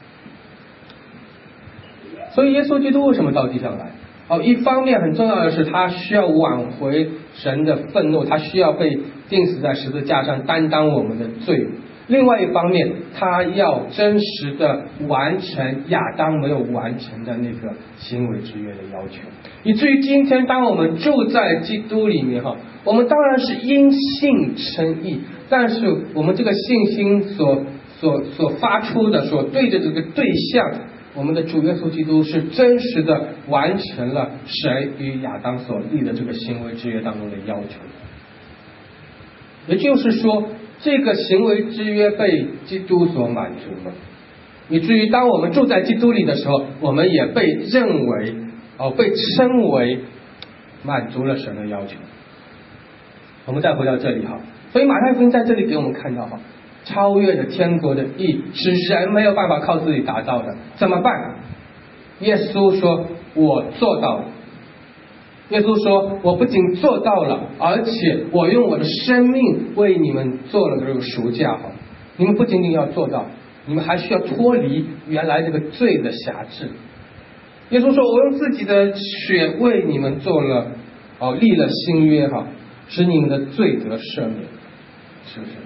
所以耶稣基督为什么到地上来？一方面很重要的是他需要挽回神的愤怒，他需要被钉死在十字架上担当我们的罪。另外一方面，他要真实的完成亚当没有完成的那个行为之约的要求，以至于今天当我们住在基督里面我们当然是因信称义，但是我们这个信心所发出的所对着这个对象，我们的主耶稣基督是真实的完成了神与亚当所立的这个行为之约当中的要求。也就是说，这个行为之约被基督所满足了，以至于当我们住在基督里的时候，我们也被认为被称为满足了神的要求。我们再回到这里所以马太福音在这里给我们看到超越的天国的义是人没有办法靠自己达到的，怎么办？耶稣说我做到了。耶稣说我不仅做到了，而且我用我的生命为你们做了这个赎价你们不仅仅要做到， 你们还需要脱离原来这个罪的辖制。耶稣说：“我用自己的血为你们做了立了新约使你们的罪得赦免。”是不是？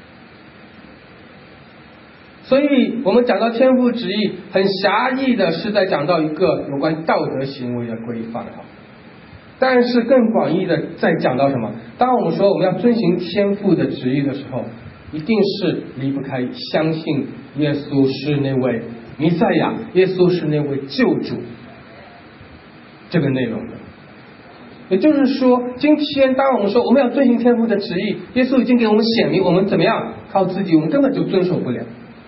所以我们讲到天父旨意，很狭义的是在讲到一个有关道德行为的规范但是更广义的在讲到什么？当我们说我们要遵行天父的旨意的时候，一定是离不开相信耶稣是那位弥赛亚，耶稣是那位救主这个内容的。也就是说，今天当我们说我们要遵行天父的旨意，耶稣已经给我们显明，我们怎么样靠自己我们根本就遵守不了。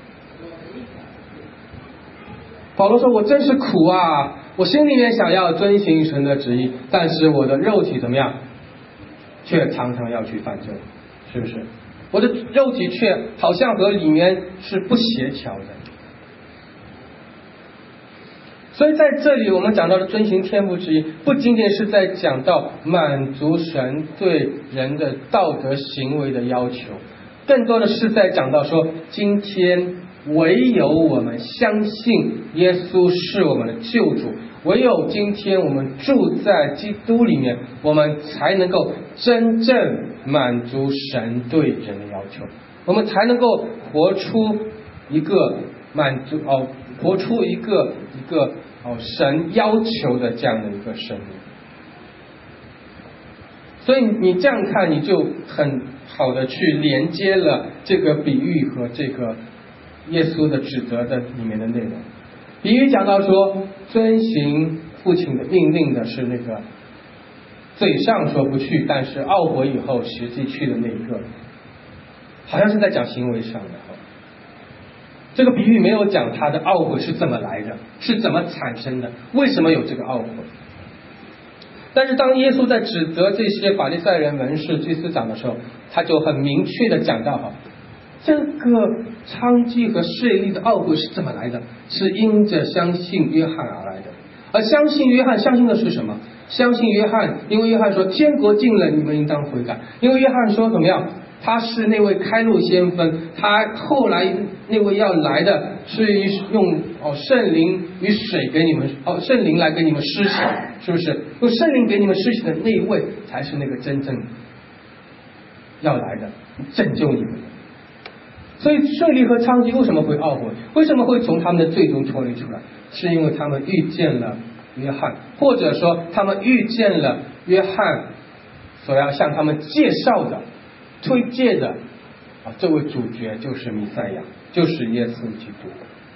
保罗说：“我真是苦啊！我心里面想要遵行神的旨意，但是我的肉体怎么样，却常常要去犯罪，是不是？我的肉体却好像和里面是不协调的。”所以在这里我们讲到的遵行天父旨意，不仅仅是在讲到满足神对人的道德行为的要求，更多的是在讲到说，今天唯有我们相信耶稣是我们的救主，唯有今天我们住在基督里面，我们才能够真正满足神对人的要求，我们才能够活出一个活出一个神要求的这样的一个生命。所以你这样看，你就很好的去连接了这个比喻和这个耶稣的指责的里面的内容。比喻讲到说，遵行父亲的命令的是那个嘴上说不去，但是懊悔以后实际去的那一个，好像是在讲行为上的。这个比喻没有讲他的懊悔是怎么来的，是怎么产生的，为什么有这个懊悔。但是当耶稣在指责这些法利赛人、文士、祭司长的时候，他就很明确的讲到这个娼妓和税吏的懊悔是怎么来的，是因着相信约翰而来的。而相信约翰，相信的是什么？相信约翰，因为约翰说天国近了，你们应当悔改。因为约翰说怎么样，他是那位开路先锋，他后来那位要来的是用圣灵与水给你们圣灵来给你们施洗，是不是？用圣灵给你们施洗的那一位才是那个真正要来的拯救你们的。所以税吏和娼妓为什么会懊悔？为什么会从他们的罪中脱离出来？是因为他们遇见了约翰，或者说他们遇见了约翰所要向他们介绍的推荐的这位主角就是弥赛亚，就是耶稣基督。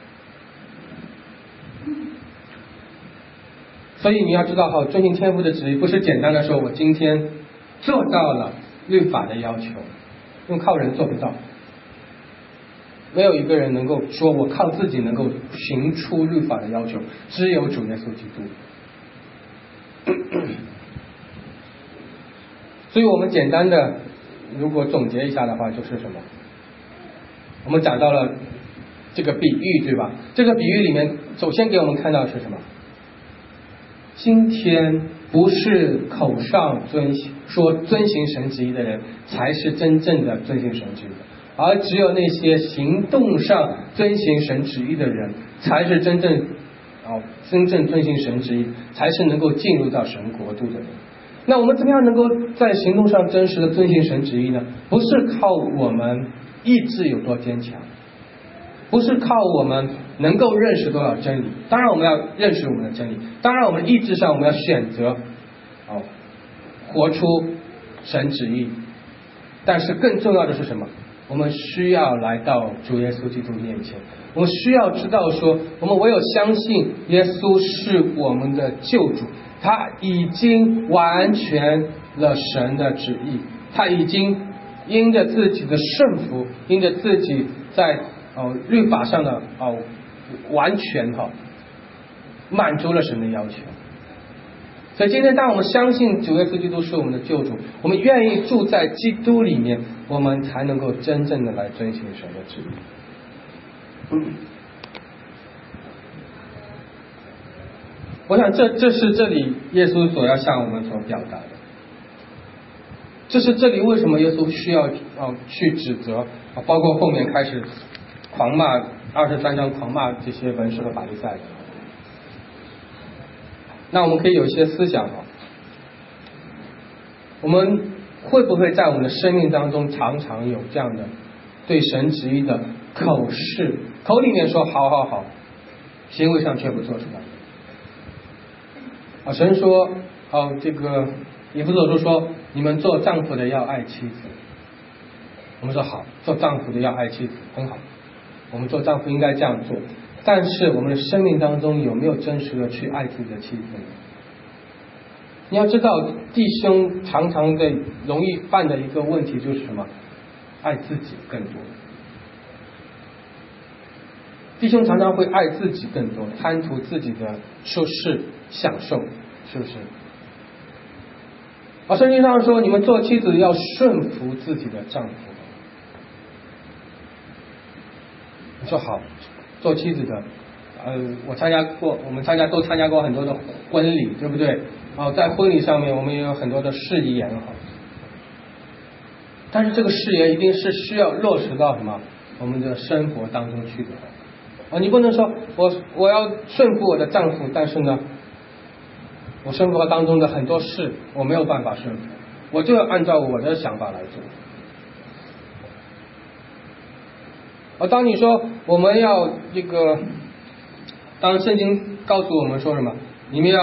所以你要知道遵行天父的旨意不是简单的说我今天做到了律法的要求，用靠人做不到。没有一个人能够说我靠自己能够行出律法的要求，只有主耶稣基督。所以我们简单的如果总结一下的话，就是什么？我们讲到了这个比喻，对吧？这个比喻里面首先给我们看到的是什么？今天不是口上遵行神旨意的人才是真正的遵行神旨意的，而只有那些行动上遵行神旨意的人才是真正遵行神旨意，才是能够进入到神国度的人。那我们怎么样能够在行动上真实的遵行神旨意呢？不是靠我们意志有多坚强，不是靠我们能够认识多少真理，当然我们要认识我们的真理，当然我们意志上我们要选择活出神旨意，但是更重要的是什么？我们需要来到主耶稣基督面前，我们需要知道说，我们唯有相信耶稣是我们的救主，他已经完全了神的旨意，他已经因着自己的顺服，因着自己在律法上的完全满足了神的要求。所以今天当我们相信主耶稣基督是我们的救主，我们愿意住在基督里面，我们才能够真正的来遵行神的旨意。我想这是这里耶稣所要向我们所表达的，这是这里为什么耶稣需要去指责，包括后面开始狂骂 23章狂骂这些文士和法利赛人。那我们可以有一些思想我们会不会在我们的生命当中常常有这样的对神旨意的口试，口里面说好好好，行为上却不做出来。神说这个以弗所书说，你们做丈夫的要爱妻子。我们说好，做丈夫的要爱妻子，很好，我们做丈夫应该这样做。但是我们的生命当中有没有真实的去爱自己的妻子呢？你要知道，弟兄常常的容易犯的一个问题就是什么？爱自己更多。弟兄常常会爱自己更多，贪图自己的舒适享受，是不是？圣经上说，你们做妻子要顺服自己的丈夫。你说好，做妻子的，我们都参加过很多的婚礼，对不对？在婚礼上面我们也有很多的誓言但是这个誓言一定是需要落实到什么我们的生活当中去的你不能说我要顺服我的丈夫，但是呢我生活当中的很多事我没有办法顺服，我就要按照我的想法来做。当你说我们要当圣经告诉我们说什么，你们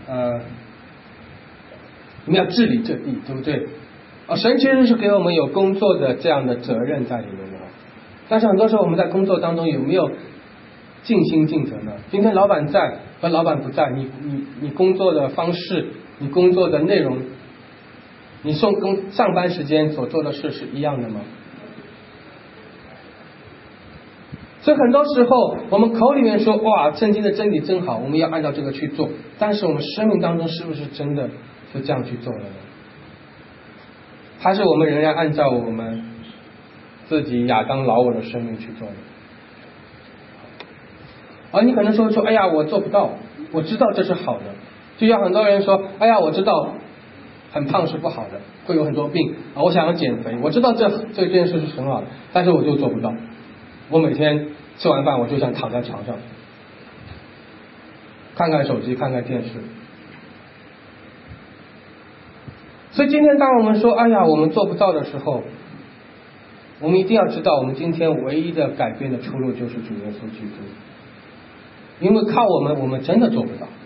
要治理这地，对不对？神其实是给我们有工作的这样的责任在里面的，但是很多时候我们在工作当中有没有尽心尽责呢？今天老板在和老板不在，你工作的方式，你工作的内容，你上班时间所做的事是一样的吗？所以很多时候我们口里面说哇，圣经的真理真好，我们要按照这个去做，但是我们生命当中是不是真的是这样去做的呢？还是我们仍然按照我们自己亚当老我的生命去做呢？你可能说哎呀我做不到，我知道这是好的，就像很多人说哎呀我知道很胖是不好的，会有很多病我想要减肥，我知道这件事是很好的，但是我就做不到。我每天吃完饭我就想躺在床上看看手机看看电视。所以今天当我们说哎呀我们做不到的时候，我们一定要知道我们今天唯一的改变的出路就是主耶稣基督，因为靠我们真的做不到。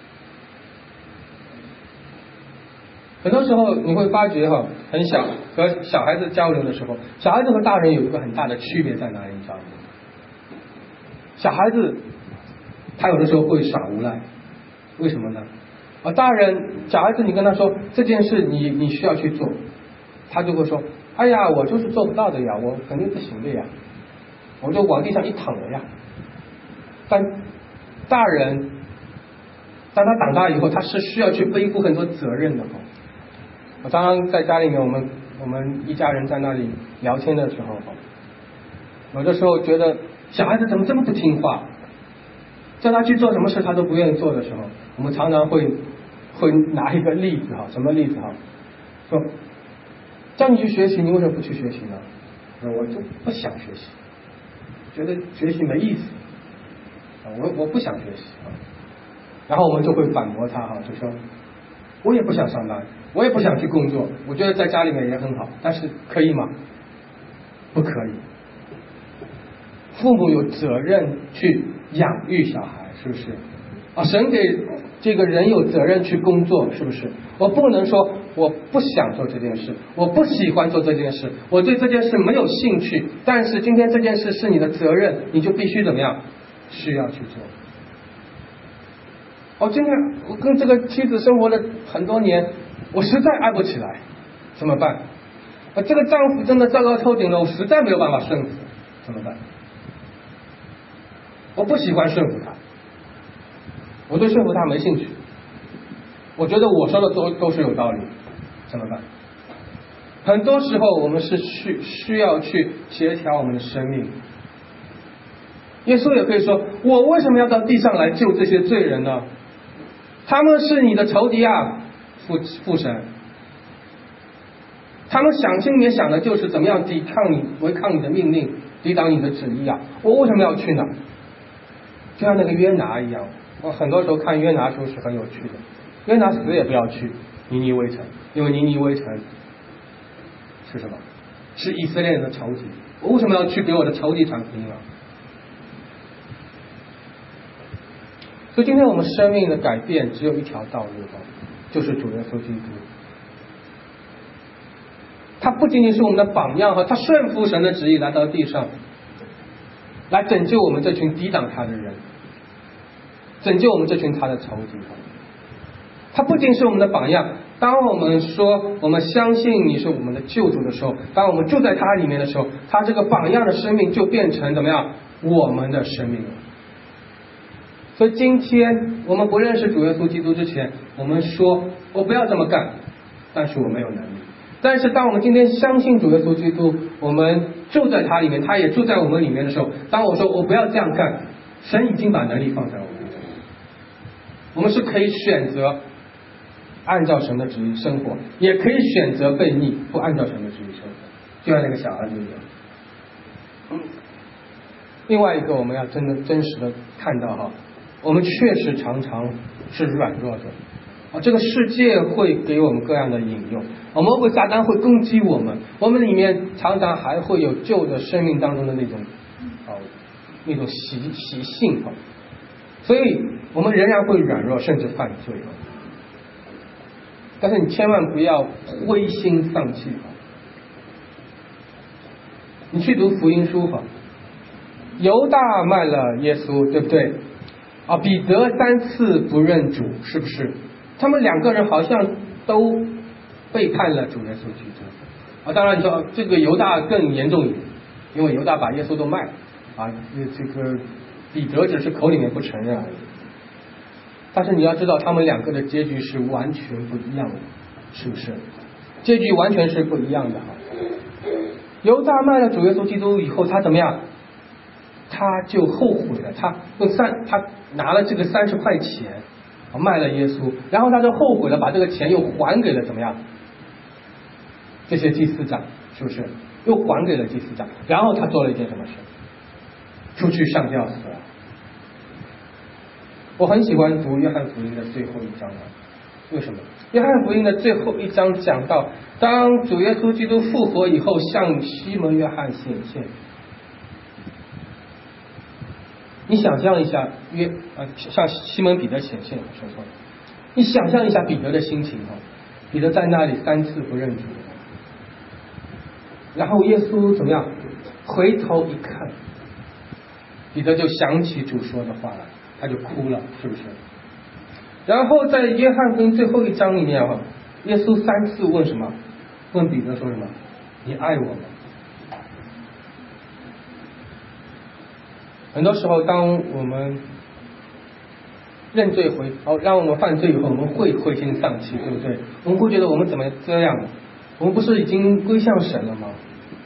很多时候你会发觉很小和小孩子交流的时候，小孩子和大人有一个很大的区别在哪里？你知道吗？小孩子他有的时候会耍无赖，为什么呢？小孩子你跟他说这件事你需要去做，他就会说哎呀我就是做不到的呀，我肯定不行的呀，我就往地上一躺了呀。但大人当他长大以后，他是需要去背负很多责任的。我常常在家里面，我们一家人在那里聊天的时候，有的时候觉得小孩子怎么这么不听话，叫他去做什么事他都不愿意做的时候，我们常常会拿一个例子什么例子说叫你去学习，你为什么不去学习呢？我就不想学习，觉得学习没意思，我不想学习然后我们就会反驳他就说我也不想上班，我也不想去工作，我觉得在家里面也很好，但是可以吗？不可以。父母有责任去养育小孩，是不是神给这个人有责任去工作，是不是？我不能说我不想做这件事，我不喜欢做这件事，我对这件事没有兴趣，但是今天这件事是你的责任，你就必须怎么样？需要去做。今天我跟这个妻子生活了很多年，我实在爱不起来，怎么办？这个丈夫真的糟糕透顶了，我实在没有办法顺服，怎么办？我不喜欢顺服他，我对顺服他没兴趣，我觉得我说的都是有道理，怎么办？很多时候我们是需要去协调我们的生命。耶稣也可以说，我为什么要到地上来救这些罪人呢？他们是你的仇敌父神，他们心里面想的就是怎么样违抗你的命令， 抵挡你的旨意啊，我为什么要去呢？就像那个约拿一样，我很多时候看约拿书是很有趣的。约拿死也不要去尼尼微城，因为尼尼微城是什么？是以色列人的仇敌，我为什么要去给我的仇敌传福音啊？所以今天我们生命的改变只有一条道路，就是主耶稣基督。他不仅仅是我们的榜样，他顺服神的旨意来到地上，来拯救我们这群抵挡他的人，拯救我们这群他的仇敌。他不仅是我们的榜样，当我们说我们相信你是我们的救主的时候，当我们住在他里面的时候，他这个榜样的生命就变成怎么样？我们的生命了。所以今天我们不认识主耶稣基督之前，我们说我不要这么干，但是我没有能力。但是当我们今天相信主耶稣基督，我们住在他里面，他也住在我们里面的时候，当我说我不要这样干，神已经把能力放在我们里面。我们是可以选择按照神的旨意生活，也可以选择悖逆，不按照神的旨意生活，就像那个小儿子一样。另外一个我们要真实的看到我们确实常常是软弱的这个世界会给我们各样的引诱，魔鬼撒旦会攻击我们，我们里面常常还会有旧的生命当中的那种习性所以我们仍然会软弱，甚至犯罪但是你千万不要灰心丧气你去读福音书犹大卖了耶稣，对不对彼得3次不认主，是不是？他们两个人好像都背叛了主耶稣基督当然你说这个犹大更严重一点，因为犹大把耶稣都卖了这个彼得只是口里面不承认而已。但是你要知道他们两个的结局是完全不一样的，是不是？结局完全是不一样的犹大卖了主耶稣基督以后，他怎么样？他就后悔了，他拿了这个30块钱卖了耶稣，然后他就后悔了，把这个钱又还给了怎么样？这些祭司长，是不是？又还给了祭司长，然后他做了一件什么事？出去上吊死了。我很喜欢读约翰福音的最后一章为什么？约翰福音的最后一章讲到，当主耶稣基督复活以后，向西门约翰显现。你想象一下向西门彼得显现，说错了。你想象一下彼得的心情彼得在那里3次不认主，然后耶稣怎么样？回头一看，彼得就想起主说的话来，他就哭了，是不是？然后在约翰福音最后一章里面耶稣3次问什么？问彼得说什么？你爱我吗？很多时候当我们认罪让我们犯罪以后，我们会灰心丧气，对不对？我们会觉得我们怎么这样？我们不是已经归向神了吗？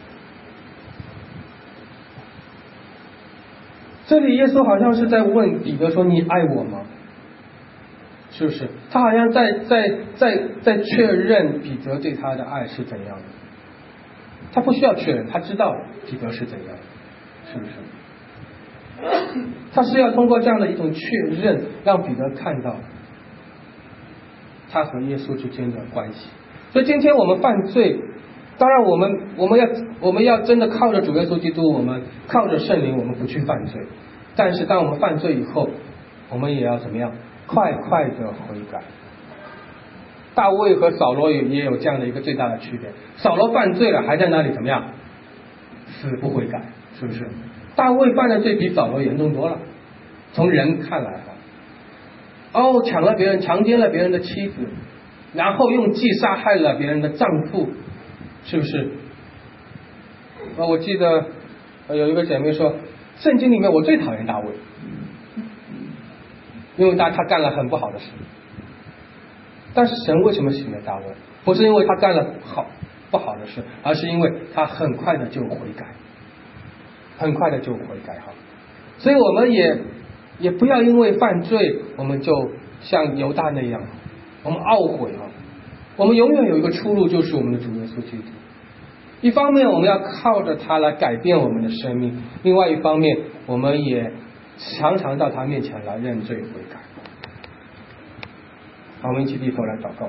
这里耶稣好像是在问彼得说：“你爱我吗？”是不是？他好像在确认彼得对他的爱是怎样的。他不需要确认，他知道彼得是怎样的，是不是？他是要通过这样的一种确认，让彼得看到他和耶稣之间的关系。所以今天我们犯罪，当然我们要真的靠着主耶稣基督，我们靠着圣灵，我们不去犯罪。但是当我们犯罪以后，我们也要怎么样？快快的悔改。大卫和扫罗也有这样的一个最大的区别。扫罗犯罪了，还在那里怎么样？死不悔改，是不是？大卫犯的罪比扫罗严重多了。从人看来抢了别人，强奸了别人的妻子，然后用计杀害了别人的丈夫，是不是？我记得有一个姐妹说，圣经里面我最讨厌大卫，因为他干了很不好的事。但是神为什么喜悦大卫？不是因为他干了不好的事，而是因为他很快的就悔改，很快的就悔改所以我们也不要因为犯罪，我们就像犹大那样，我们懊悔我们永远有一个出路，就是我们的主耶稣基督。 一方面我们要靠着他来改变我们的生命，另外一方面我们也常常到他面前来认罪悔改。好，我们一起低头来祷告。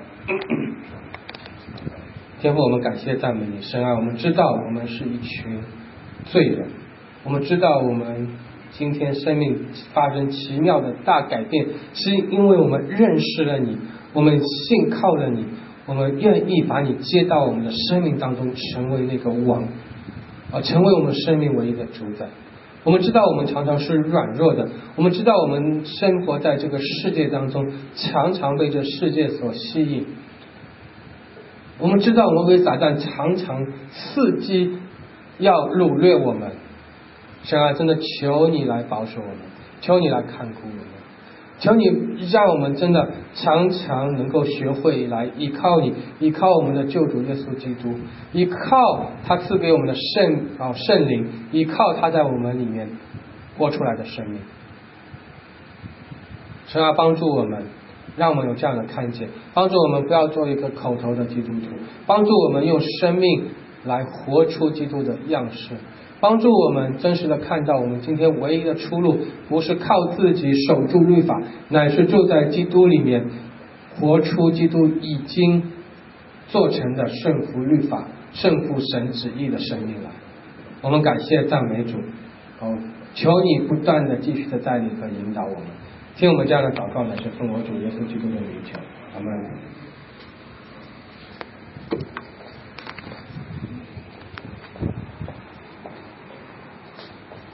天父，我们感谢赞美你，神啊，我们知道我们是一群罪人，我们知道我们今天生命发生奇妙的大改变，是因为我们认识了你，我们信靠了你，我们愿意把你接到我们的生命当中，成为那个王，成为我们生命唯一的主宰。我们知道我们常常是软弱的，我们知道我们生活在这个世界当中，常常被这世界所吸引。我们知道魔鬼撒旦常常伺机要掳掠我们，神啊，真的求你来保守我们，求你来看顾我们，求你让我们真的常常能够学会来依靠你，依靠我们的救主耶稣基督，依靠他赐给我们的圣灵，依靠他在我们里面活出来的生命。神啊，帮助我们，让我们有这样的看见，帮助我们不要做一个口头的基督徒，帮助我们用生命来活出基督的样式，帮助我们真实的看到我们今天唯一的出路不是靠自己守住律法，乃是住在基督里面，活出基督已经做成的顺服律法、顺服神旨意的生命来。我们感谢赞美主，求你不断的继续的带领和引导我们，听我们这样的祷告，乃是奉我主耶稣基督的名求，阿们。